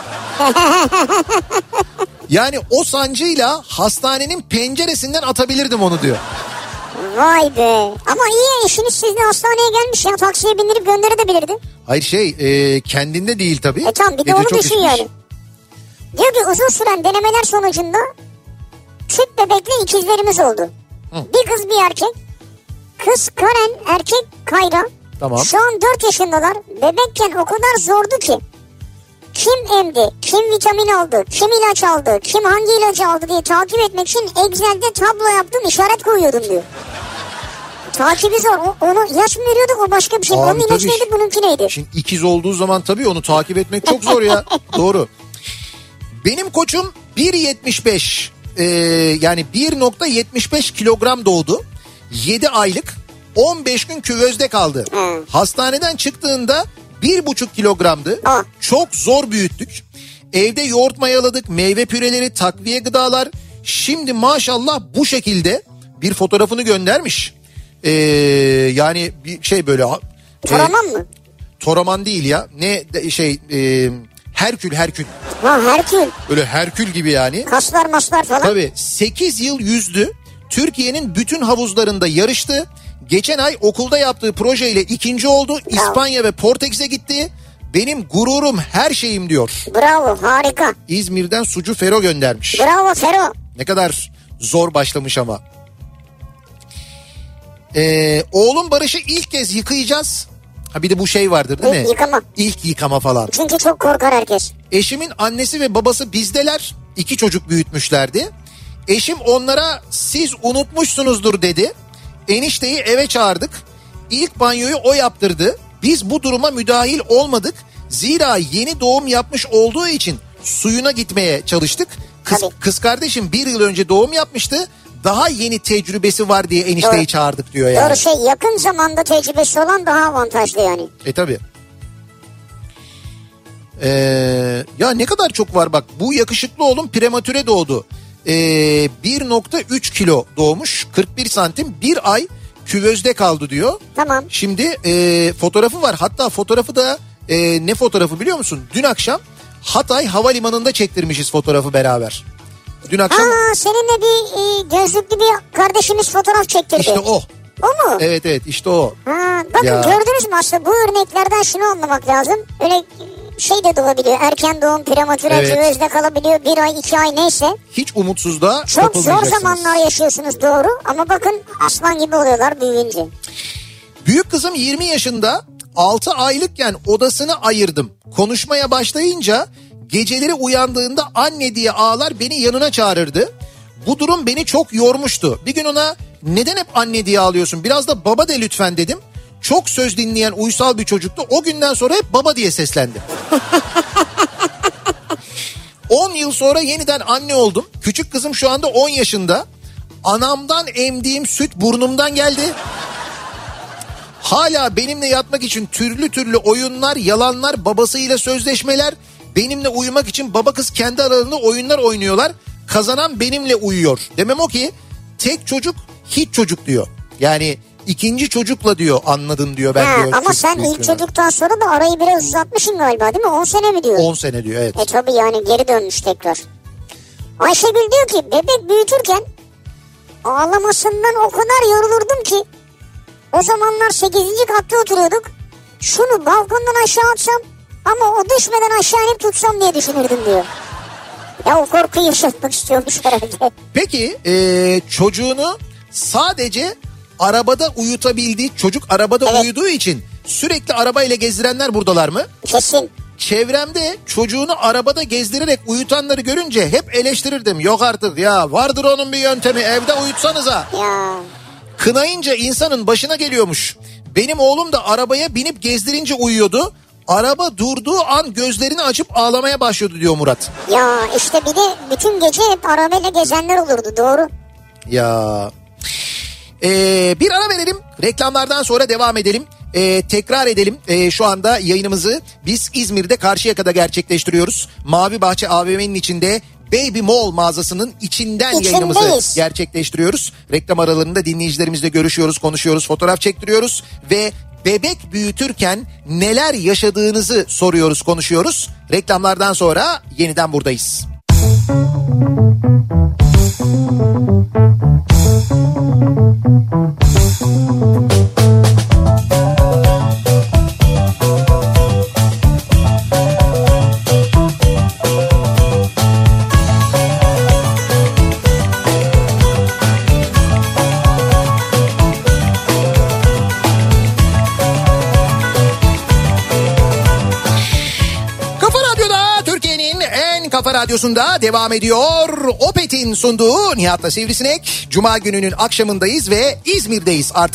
Yani o sancıyla hastanenin penceresinden atabilirdim onu diyor.
Vay be. Ama iyi, eşiniz sizle hastaneye gelmiş ya, taksiye bindirip gönderebilirdi.
Hayır kendinde değil tabii.
Tamam, bir de onu düşün yani. Diyor ki uzun süren denemeler sonucunda tüp bebekli ikizlerimiz oldu. Bir kız bir erkek. Kız Karen, erkek Kayra.
Tamam.
Şu an 4 yaşındalar. Bebekken o kadar zordu ki. Kim emdi, kim vitamin aldı, kim ilaç aldı, kim hangi ilacı aldı diye takip etmek için Excel'de tablo yaptım, işaret koyuyordum diyor. Takibi zor. Onu yaş mı veriyorduk, o başka bir şey.
Abi,
onun ilaç neydi, bununki neydi?
Şimdi ikiz olduğu zaman tabii onu takip etmek çok zor ya. Doğru. Benim koçum 1.75 yani 1.75 kilogram doğdu. 7 aylık 15 gün küvezde kaldı. Hastaneden çıktığında 1,5 kilogramdı. Çok zor büyüttük. Evde yoğurt mayaladık, meyve püreleri, takviye gıdalar. Şimdi maşallah bu şekilde, bir fotoğrafını göndermiş. Yani bir şey böyle.
Toraman mı?
Toraman değil ya. Herkül.
Ha, Herkül.
Böyle Herkül gibi yani.
Kaslar maslar falan.
Tabii 8 yıl yüzdü. Türkiye'nin bütün havuzlarında yarıştı. Geçen ay okulda yaptığı projeyle 2. oldu. İspanya ve Portekiz'e gitti. Benim gururum, her şeyim diyor.
Bravo, harika.
İzmir'den Sucu Fero göndermiş.
Bravo Fero.
Ne kadar zor başlamış ama. Oğlum Barış'ı ilk kez yıkayacağız. Ha bir de bu şey vardır değil mi?
İlk yıkama.
İlk yıkama falan.
Çünkü çok korkar herkes.
Eşimin annesi ve babası bizdeler. 2 çocuk büyütmüşlerdi. Eşim onlara siz unutmuşsunuzdur dedi. Enişteyi eve çağırdık. İlk banyoyu o yaptırdı. Biz bu duruma müdahil olmadık. Zira yeni doğum yapmış olduğu için suyuna gitmeye çalıştık. Kız kardeşim 1 yıl önce doğum yapmıştı. Daha yeni tecrübesi var diye enişteyi çağırdık diyor yani.
Doğru, yakın zamanda tecrübesi olan daha avantajlı yani.
Tabii. Ya ne kadar çok var bak. Bu yakışıklı oğlum prematüre doğdu. 1.3 kilo doğmuş. 41 santim. 1 ay küvezde kaldı diyor.
Tamam.
Şimdi fotoğrafı var. Hatta fotoğrafı da ne fotoğrafı biliyor musun? Dün akşam Hatay Havalimanı'nda çektirmişiz fotoğrafı beraber. Dün akşam.
Seninle bir gözlüklü bir kardeşimiz fotoğraf çektirdi.
İşte o.
O mu?
Evet işte o.
Bakın gördünüz mü aslında bu örneklerden şunu anlamak lazım. Öyle de olabiliyor. Erken doğum, prematüre, küvezde kalabiliyor. 1 ay 2 ay neyse.
Hiç umutsuzluğa
çok zor zamanlar yaşıyorsunuz, doğru. Ama bakın aslan gibi oluyorlar büyüyünce.
Büyük kızım 20 yaşında, 6 aylıkken odasını ayırdım. Konuşmaya başlayınca geceleri uyandığında anne diye ağlar, beni yanına çağırırdı. Bu durum beni çok yormuştu. Bir gün ona neden hep anne diye ağlıyorsun, biraz da baba de lütfen dedim. Çok söz dinleyen uysal bir çocuktu. O günden sonra hep baba diye seslendi. 10 yıl sonra yeniden anne oldum. Küçük kızım şu anda 10 yaşında. Anamdan emdiğim süt burnumdan geldi. Hala benimle yatmak için türlü türlü oyunlar, yalanlar, babasıyla sözleşmeler. Benimle uyumak için baba kız kendi aralarında oyunlar oynuyorlar. Kazanan benimle uyuyor. Demem o ki tek çocuk hiç çocuk diyor. Yani ikinci çocukla diyor anladım diyor ben diyor.
Ama sen ilk çocuktan sonra da arayı biraz uzatmışsın galiba değil mi? 10 sene mi diyor?
10 sene diyor, evet.
Tabii yani geri dönmüş tekrar. Ayşegül diyor ki bebek büyütürken ağlamasından o kadar yorulurdum ki o zamanlar 8. katta oturuyorduk. Şunu balkondan aşağı atsam ama o düşmeden aşağı inip tutsam diye düşünürdüm diyor. Ya o korkuyu yaşatmak istiyormuş herhalde.
Peki çocuğunu sadece arabada uyutabildiği, çocuk arabada uyuduğu için sürekli arabayla gezdirenler buradalar mı?
Kesin.
Çevremde çocuğunu arabada gezdirerek uyutanları görünce hep eleştirirdim. Yok artık ya, vardır onun bir yöntemi, evde uyutsanıza.
Ya.
Kınayınca insanın başına geliyormuş. Benim oğlum da arabaya binip gezdirince uyuyordu. Araba durduğu an gözlerini açıp ağlamaya başlıyordu diyor Murat.
Ya işte bir de bütün gece hep arabayla gezenler olurdu, doğru.
Ya. Bir ara verelim. Reklamlardan sonra devam edelim. Tekrar edelim. Şu anda yayınımızı biz İzmir'de Karşıyaka'da gerçekleştiriyoruz. Mavi Bahçe AVM'nin içinde Baby Mall mağazasının içinden yayınımızı gerçekleştiriyoruz. Reklam aralarında dinleyicilerimizle görüşüyoruz, konuşuyoruz, fotoğraf çektiriyoruz ve bebek büyütürken neler yaşadığınızı soruyoruz, konuşuyoruz. Reklamlardan sonra yeniden buradayız. Kafa Radyosu'nda devam ediyor. Opet'in sunduğu Nihat'la Sivrisinek. Cuma gününün akşamındayız ve İzmir'deyiz artık.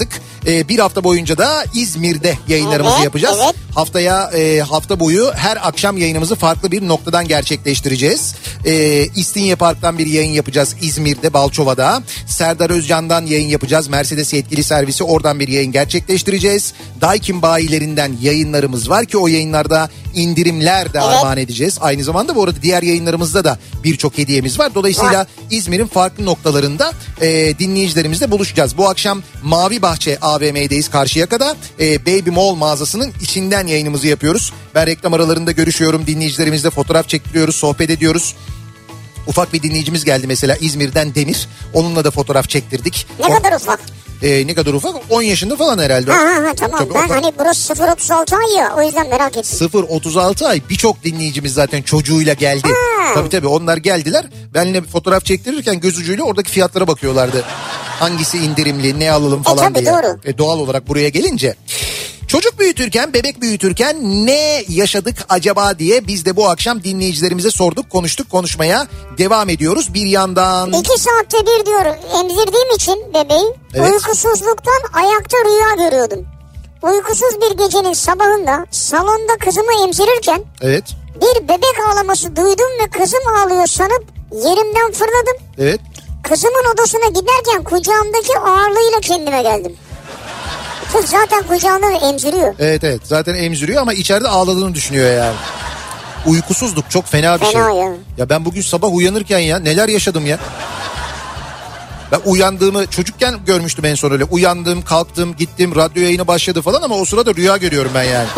Bir hafta boyunca da İzmir'de yayınlarımızı yapacağız.
Evet.
Haftaya hafta boyu her akşam yayınımızı farklı bir noktadan gerçekleştireceğiz. İstinye Park'tan bir yayın yapacağız İzmir'de, Balçova'da. Serdar Özcan'dan yayın yapacağız. Mercedes yetkili servisi, oradan bir yayın gerçekleştireceğiz. Daikin bayilerinden yayınlarımız var ki o yayınlarda indirimler de armağan edeceğiz. Aynı zamanda bu arada diğer yayınlarımızda da birçok hediyemiz var. Dolayısıyla İzmir'in farklı noktalarında dinleyicilerimizle buluşacağız. Bu akşam Mavi Bahçe AVM'deyiz Karşıyaka'da. Baby Mall mağazasının içinden yayınımızı yapıyoruz. Ben reklam aralarında görüşüyorum. Dinleyicilerimizle fotoğraf çektiriyoruz, sohbet ediyoruz. Ufak bir dinleyicimiz geldi mesela İzmir'den, Demir. Onunla da fotoğraf çektirdik.
Ne kadar ufak?
Ne kadar ufak? 10 yaşında falan herhalde.
Ha tamam.
Tabii
ben hani burası 0-36 ay ya, o yüzden merak ettim.
0-36 ay birçok dinleyicimiz zaten çocuğuyla geldi. Tabii onlar geldiler. Benimle fotoğraf çektirirken göz ucuyla oradaki fiyatlara bakıyorlardı. Hangisi indirimli, ne alalım falan
tabii,
diye.
doğru.
Doğal olarak buraya gelince. Çocuk büyütürken, bebek büyütürken ne yaşadık acaba diye biz de bu akşam dinleyicilerimize sorduk, konuştuk, konuşmaya devam ediyoruz bir yandan.
2 saatte bir diyor emzirdiğim için bebeği,
Evet.
Uykusuzluktan ayakta rüya görüyordum. Uykusuz bir gecenin sabahında salonda kızımı emzirirken
Evet.
bir bebek ağlaması duydum ve kızım ağlıyor sanıp yerimden fırladım.
Evet.
Kızımın odasına giderken kucağımdaki ağırlığıyla kendime geldim. Kız zaten kucağında emziriyor.
Evet. Zaten emziriyor ama içeride ağladığını düşünüyor yani. Uykusuzluk çok fena bir şey.
Fena ya.
Ya ben bugün sabah uyanırken ya neler yaşadım ya. Ben uyandığımı çocukken görmüştüm en son öyle. Uyandım, kalktım, gittim, radyo yayını başladı falan ama o sırada rüya görüyorum ben yani.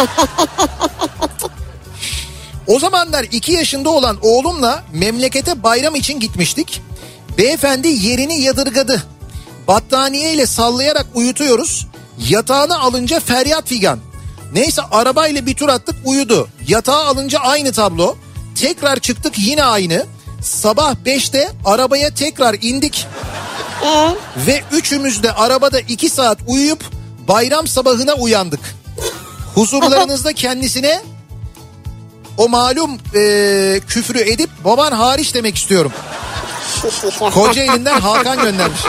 O zamanlar 2 yaşında olan oğlumla memlekete bayram için gitmiştik. Beyefendi yerini yadırgadı. Battaniyeyle sallayarak uyutuyoruz. Yatağını alınca feryat figan. Neyse arabayla bir tur attık, uyudu. Yatağı alınca aynı tablo. Tekrar çıktık, yine aynı. Sabah 5'te arabaya tekrar indik. Ve üçümüz de arabada 2 saat uyuyup bayram sabahına uyandık. Huzurlarınızda kendisine o malum küfrü edip baban hariç demek istiyorum. Kocaeli'nden Hakan göndermiş.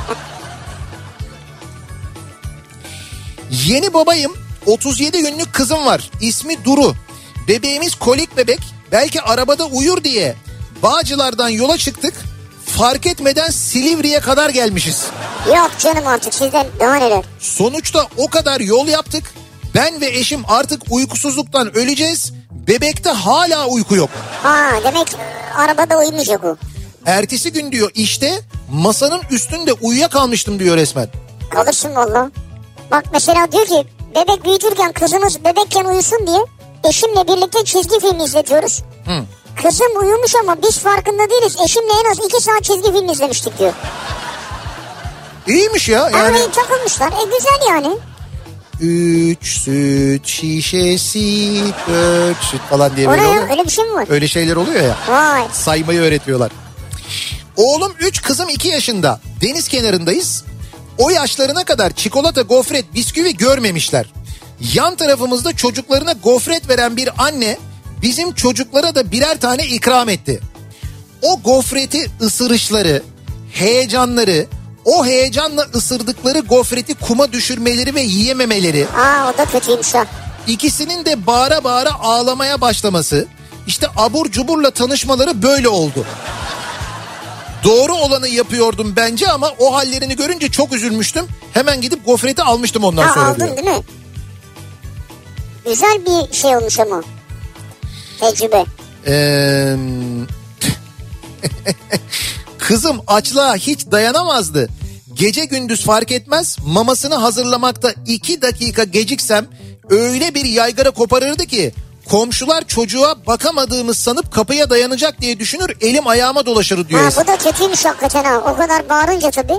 Yeni babayım, 37 günlük kızım var. İsmi Duru. Bebeğimiz kolik bebek. Belki arabada uyur diye Bağcılar'dan yola çıktık. Fark etmeden Silivri'ye kadar gelmişiz.
Yok canım, artık sizden daha neler.
Sonuçta o kadar yol yaptık. Ben ve eşim artık uykusuzluktan öleceğiz. Bebekte hala uyku yok.
Demek arabada uyumayacak o.
Ertesi gün diyor işte masanın üstünde uyuyakalmıştım diyor resmen.
Kalırsın valla. Bak mesela diyor ki bebek büyütürken kızımız bebekken uyusun diye eşimle birlikte çizgi film izletiyoruz. Kızım uyumuş ama biz farkında değiliz. Eşimle en az 2 saat çizgi film izlemiştik diyor.
İyiymiş ya yani.
Yani takılmışlar. Güzel yani.
3 süt şişesi 4 süt falan diye böyle oluyor.
Öyle bir şey mi var?
Öyle şeyler oluyor ya.
Vay.
Saymayı öğretiyorlar. Oğlum 3, kızım 2 yaşında. Deniz kenarındayız. O yaşlarına kadar çikolata, gofret, bisküvi görmemişler. Yan tarafımızda çocuklarına gofret veren bir anne bizim çocuklara da birer tane ikram etti. O gofreti ısırışları, heyecanları, o heyecanla ısırdıkları gofreti kuma düşürmeleri ve yiyememeleri.
O da kötüymüş ha.
İkisinin de bağıra bağıra ağlamaya başlaması. İşte abur cuburla tanışmaları böyle oldu. Doğru olanı yapıyordum bence ama o hallerini görünce çok üzülmüştüm. Hemen gidip gofreti almıştım ondan sonra
aldın
diyor.
Değil mi? Güzel bir şey olmuş ama. Tecrübe.
Kızım açlığa hiç dayanamazdı. Gece gündüz fark etmez, mamasını hazırlamakta 2 dakika geciksem öyle bir yaygara koparırdı ki komşular çocuğa bakamadığımız sanıp kapıya dayanacak diye düşünür, elim ayağıma dolaşır diyor.
Bu da kötüymüş hakikaten ha. O kadar bağırınca tabii.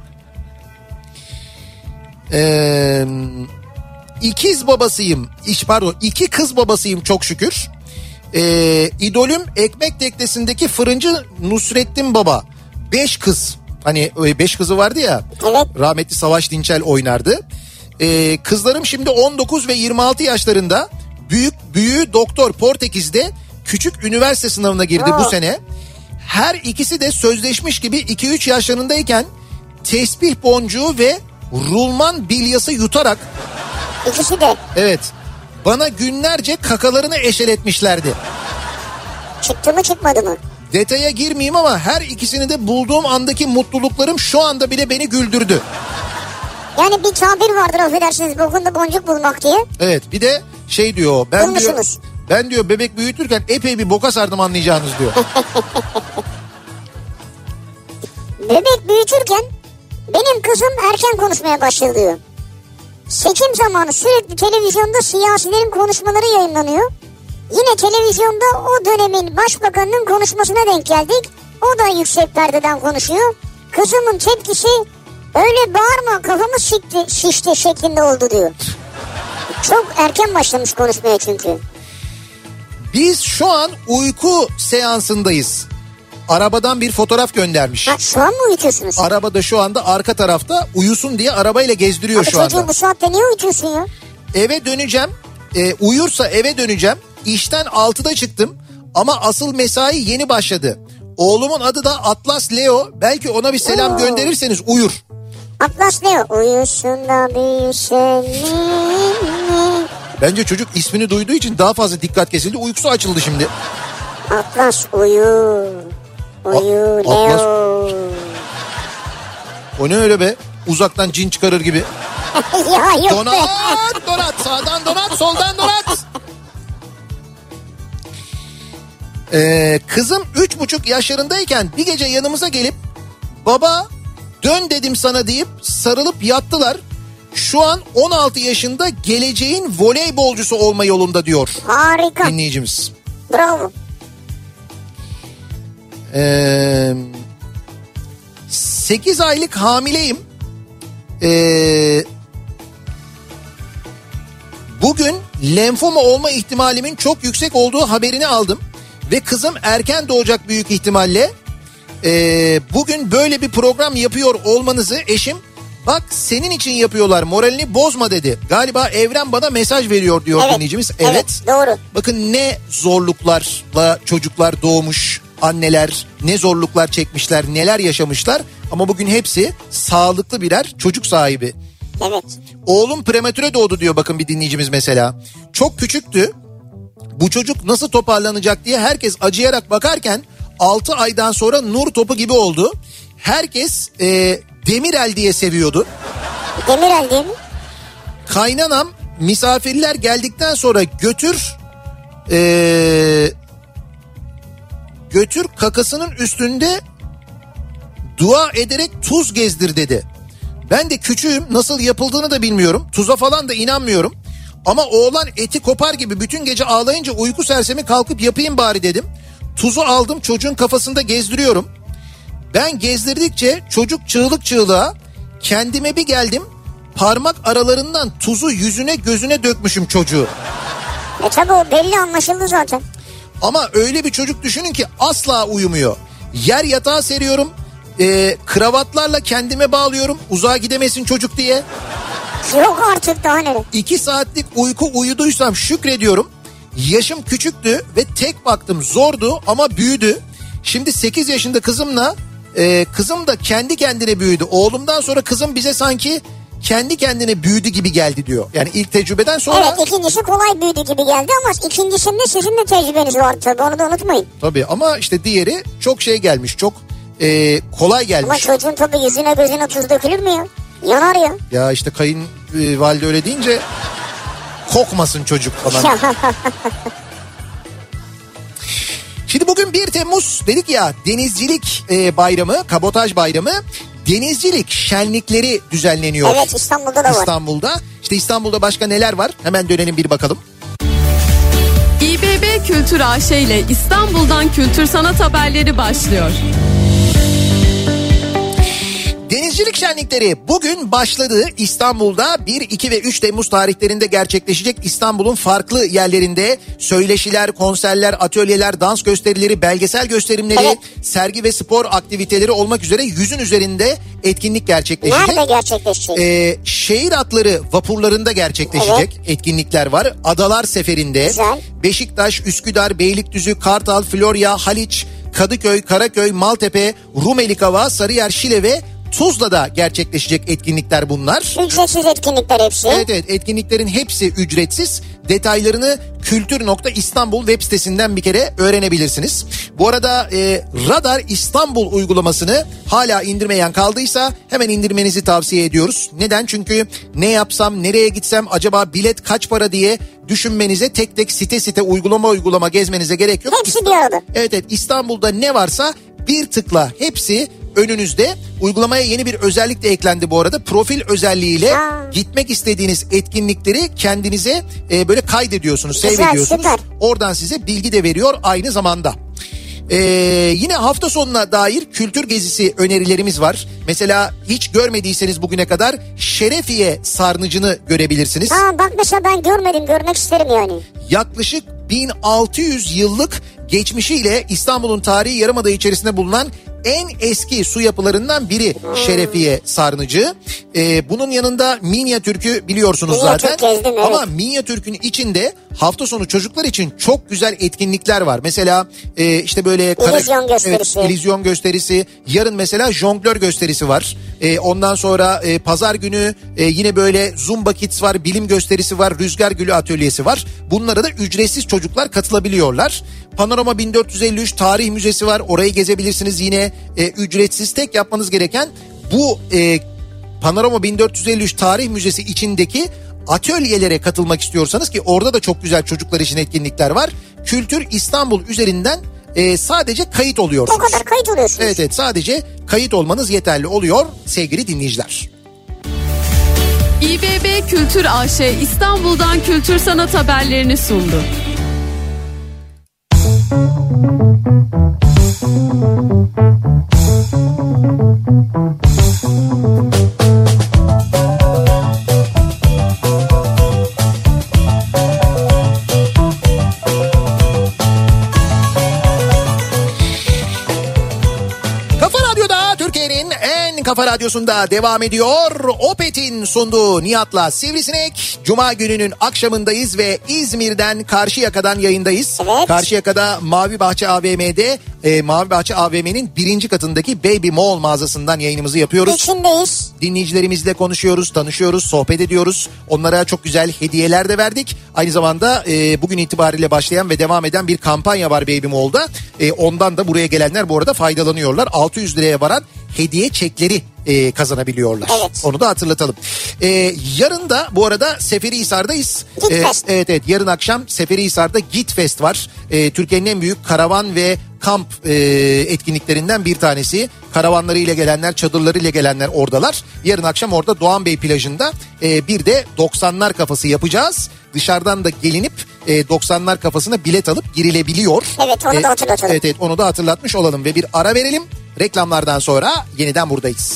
İki kız babasıyım çok şükür. İdolüm ekmek teknesindeki fırıncı Nusrettin Baba. 5 kız. Hani 5 kızı vardı ya.
Evet.
Rahmetli Savaş Dinçel oynardı. Kızlarım şimdi 19 ve 26 yaşlarında. Büyüğü doktor Portekiz'de küçük üniversite sınavına girdi bu sene. Her ikisi de sözleşmiş gibi 2-3 yaşlarındayken tesbih boncuğu ve rulman bilyası yutarak.
İkisi de.
Evet. Bana günlerce kakalarını eşeletmişlerdi.
Çıktı mı çıkmadı mı?
Detaya girmeyeyim ama her ikisini de bulduğum andaki mutluluklarım şu anda bile beni güldürdü.
Yani bir tabir vardır affedersiniz, bokunda boncuk bulmak diye.
Evet, bir de şey diyor. Ben diyor bebek büyütürken epey bir boka sardım anlayacağınız diyor.
Bebek büyütürken benim kızım erken konuşmaya başladı diyor. Seçim zamanı sürekli televizyonda siyasilerin konuşmaları yayınlanıyor. Yine televizyonda o dönemin başbakanının konuşmasına denk geldik. O da yüksek perdeden konuşuyor. Kızımın tepkisi öyle bağırma kafamız şişti şeklinde oldu diyor. Çok erken başlamış konuşmaya çünkü.
Biz şu an uyku seansındayız. Arabadan bir fotoğraf göndermiş.
Ha, şu an mı uyutuyorsunuz?
Arabada şu anda arka tarafta uyusun diye arabayla gezdiriyor
abi
şu anda.
Çocuğu bu saatte niye uyutuyorsun ya?
Eve döneceğim. Uyursa eve döneceğim. İşten 6'da çıktım ama asıl mesai yeni başladı. Oğlumun adı da Atlas Leo. Belki ona bir selam gönderirseniz uyur.
Atlas Leo. Uyusun da büyüsün.
Bence çocuk ismini duyduğu için daha fazla dikkat kesildi. Uykusu açıldı şimdi.
Atlas uyu. Uyu Leo.
Atlas. O ne öyle be? Uzaktan cin çıkarır gibi.
Ya yok
Donat,
be.
donat. Sağdan donat, soldan donat. Kızım 3,5 yaşlarındayken bir gece yanımıza gelip baba dön dedim sana deyip sarılıp yattılar. Şu an 16 yaşında geleceğin voleybolcusu olma yolunda diyor.
Harika.
Dinleyicimiz.
Bravo.
8 aylık hamileyim. Bugün lenfoma olma ihtimalimin çok yüksek olduğu haberini aldım. Ve kızım erken doğacak büyük ihtimalle. Bugün böyle bir program yapıyor olmanızı eşim bak senin için yapıyorlar moralini bozma dedi. Galiba evren bana mesaj veriyor diyor dinleyicimiz. Evet
doğru.
Bakın ne zorluklarla çocuklar doğmuş, anneler ne zorluklar çekmişler, neler yaşamışlar ama bugün hepsi sağlıklı birer çocuk sahibi.
Evet.
Oğlum prematüre doğdu diyor bakın bir dinleyicimiz mesela. Çok küçüktü. Bu çocuk nasıl toparlanacak diye herkes acıyarak bakarken 6 aydan sonra nur topu gibi oldu. Herkes Demirel diye seviyordu.
Demirel değil mi?
Kaynanam misafirler geldikten sonra götür kakasının üstünde dua ederek tuz gezdir dedi. Ben de küçüğüm, nasıl yapıldığını da bilmiyorum. Tuza falan da inanmıyorum. Ama oğlan eti kopar gibi bütün gece ağlayınca uyku sersemi kalkıp yapayım bari dedim. Tuzu aldım çocuğun kafasında gezdiriyorum. Ben gezdirdikçe çocuk çığlık çığlığa, kendime bir geldim. Parmak aralarından tuzu yüzüne gözüne dökmüşüm çocuğu.
Tabii o belli, anlaşıldı zaten.
Ama öyle bir çocuk düşünün ki asla uyumuyor. Yer yatağa seriyorum. Kravatlarla kendime bağlıyorum. Uzağa gidemesin çocuk diye.
Yok artık, daha ne?
2 saatlik uyku uyuduysam şükrediyorum. Yaşım küçüktü ve tek baktım zordu ama büyüdü. Şimdi 8 yaşında kızımla kızım da kendi kendine büyüdü. Oğlumdan sonra kızım bize sanki kendi kendine büyüdü gibi geldi diyor. Yani ilk tecrübeden sonra...
Evet, ikincisi kolay büyüdü gibi geldi ama ikincisinde sizin de tecrübeniz var tabii, onu da unutmayın.
Tabii ama işte diğeri çok şey gelmiş, çok kolay gelmiş.
Ama çocuğun tabii yüzüne gözüne tuz dökülür mü ya? Yanar ya.
Ya işte kayınvalide öyle deyince kokmasın çocuk falan. Şimdi bugün 1 Temmuz dedik ya, denizcilik bayramı, kabotaj bayramı, denizcilik şenlikleri düzenleniyor.
Evet, İstanbul'da da var.
İstanbul'da. İşte İstanbul'da başka neler var? Hemen dönelim bir bakalım.
İBB Kültür AŞ ile İstanbul'dan kültür sanat haberleri başlıyor.
Denizcilik şenlikleri bugün başladı. İstanbul'da 1, 2 ve 3 Temmuz tarihlerinde gerçekleşecek. İstanbul'un farklı yerlerinde söyleşiler, konserler, atölyeler, dans gösterileri, belgesel gösterimleri, sergi ve spor aktiviteleri olmak üzere 100'ün üzerinde etkinlik gerçekleşecek.
Nerede gerçekleşecek?
Şehir hatları vapurlarında gerçekleşecek etkinlikler var. Adalar Seferi'nde,
güzel.
Beşiktaş, Üsküdar, Beylikdüzü, Kartal, Florya, Haliç, Kadıköy, Karaköy, Maltepe, Rumeli Kava, Sarıyer, Şile ve Tuzla'da gerçekleşecek etkinlikler bunlar.
Ücretsiz etkinlikler hepsi.
Evet, etkinliklerin hepsi ücretsiz. Detaylarını kültür.istanbul web sitesinden bir kere öğrenebilirsiniz. Bu arada Radar İstanbul uygulamasını hala indirmeyen kaldıysa hemen indirmenizi tavsiye ediyoruz. Neden? Çünkü ne yapsam, nereye gitsem, acaba bilet kaç para diye düşünmenize, tek tek site uygulama gezmenize gerek yok.
Hepsi bir arada.
Evet, İstanbul'da ne varsa bir tıkla hepsi önünüzde. Uygulamaya yeni bir özellik de eklendi bu arada. Profil özelliğiyle gitmek istediğiniz etkinlikleri kendinize böyle kaydediyorsunuz, save ediyorsunuz. Süper. Oradan size bilgi de veriyor aynı zamanda. Yine hafta sonuna dair kültür gezisi önerilerimiz var. Mesela hiç görmediyseniz bugüne kadar Şerefiye Sarnıcı'nı görebilirsiniz.
Bak mesela ben görmedim, görmek isterim yani.
Yaklaşık 1600 yıllık geçmişiyle İstanbul'un tarihi yarımada içerisinde bulunan en eski su yapılarından biri Şerefiye Sarnıcı. Bunun yanında Minyatürk'ü biliyorsunuz zaten.
Gezdim, evet.
Ama Minyatürk'ün içinde hafta sonu çocuklar için çok güzel etkinlikler var. Mesela işte böyle
İllüzyon gösterisi.
Evet, illüzyon gösterisi. Yarın mesela jonglör gösterisi var. Ondan sonra pazar günü yine böyle Zumba Kids var, bilim gösterisi var, rüzgar gülü atölyesi var. Bunlara da ücretsiz çocuklar katılabiliyorlar. Panorama 1453 Tarih Müzesi var. Orayı gezebilirsiniz yine ücretsiz. Tek yapmanız gereken bu Panorama 1453 Tarih Müzesi içindeki atölyelere katılmak istiyorsanız, ki orada da çok güzel çocuklar için etkinlikler var. Kültür İstanbul üzerinden sadece kayıt oluyorsunuz.
O kadar kayıt oluyorsunuz.
Evet, sadece kayıt olmanız yeterli oluyor sevgili dinleyiciler.
İBB Kültür AŞ İstanbul'dan kültür sanat haberlerini sundu.
Kafa Radyosu'nda devam ediyor. Opet'in sunduğu Nihat'la Sivrisinek. Cuma gününün akşamındayız ve İzmir'den Karşıyaka'dan yayındayız.
Evet.
Karşıyaka'da Mavi Bahçe AVM'de Mavi Bahçe AVM'nin 1. katındaki Baby Mall mağazasından yayınımızı yapıyoruz.
İçindeyiz.
Dinleyicilerimizle konuşuyoruz, tanışıyoruz, sohbet ediyoruz. Onlara çok güzel hediyeler de verdik. Aynı zamanda bugün itibariyle başlayan ve devam eden bir kampanya var Baby Mall'da. Ondan da buraya gelenler bu arada faydalanıyorlar. 600 liraya varan hediye çekleri kazanabiliyorlar.
Evet.
Onu da hatırlatalım. Yarın da bu arada Seferihisar'dayız.
Gitfest.
Evet, yarın akşam Seferihisar'da Gitfest var. Türkiye'nin en büyük karavan ve kamp etkinliklerinden bir tanesi. Karavanlarıyla gelenler, çadırlarıyla gelenler oradalar. Yarın akşam orada Doğan Bey plajında bir de 90'lar kafası yapacağız. Dışarıdan da gelinip 90'lar kafasına bilet alıp girilebiliyor.
Evet, onu da hatırlatalım.
Evet, onu da hatırlatmış olalım ve bir ara verelim. Reklamlardan sonra yeniden buradayız.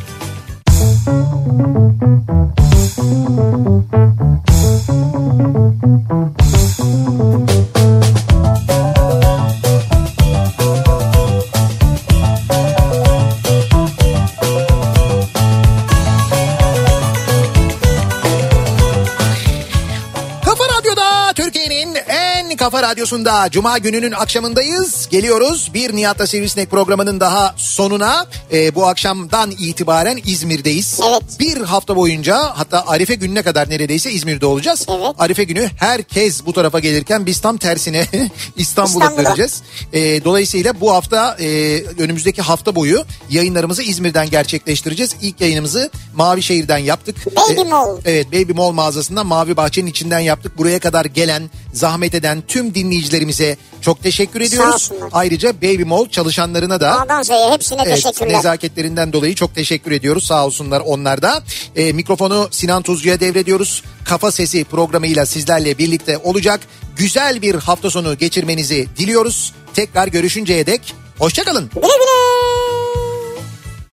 Kafa Radyosu'nda Cuma gününün akşamındayız. Geliyoruz bir Nihat'la Sivrisinek programının daha sonuna. Bu akşamdan itibaren İzmir'deyiz.
Evet.
Bir hafta boyunca, hatta Arife gününe kadar neredeyse İzmir'de olacağız.
Evet.
Arife günü herkes bu tarafa gelirken biz tam tersine İstanbul'a döneceğiz. Dolayısıyla bu hafta önümüzdeki hafta boyu yayınlarımızı İzmir'den gerçekleştireceğiz. İlk yayınımızı Mavişehir'den yaptık.
Baby Mall.
Evet, Baby Mall mağazasından Mavi Bahçe'nin içinden yaptık. Buraya kadar gelen, zahmet eden tüm dinleyicilerimize çok teşekkür ediyoruz. Ayrıca Baby Mall çalışanlarına da
A'dan Z'ye hepsine teşekkürler.
Nezaketlerinden dolayı çok teşekkür ediyoruz. Sağ olsunlar onlar da. Mikrofonu Sinan Tuzcu'ya devrediyoruz. Kafa Sesi programıyla sizlerle birlikte olacak. Güzel bir hafta sonu geçirmenizi diliyoruz. Tekrar görüşünceye dek hoşça kalın.
Güle güle.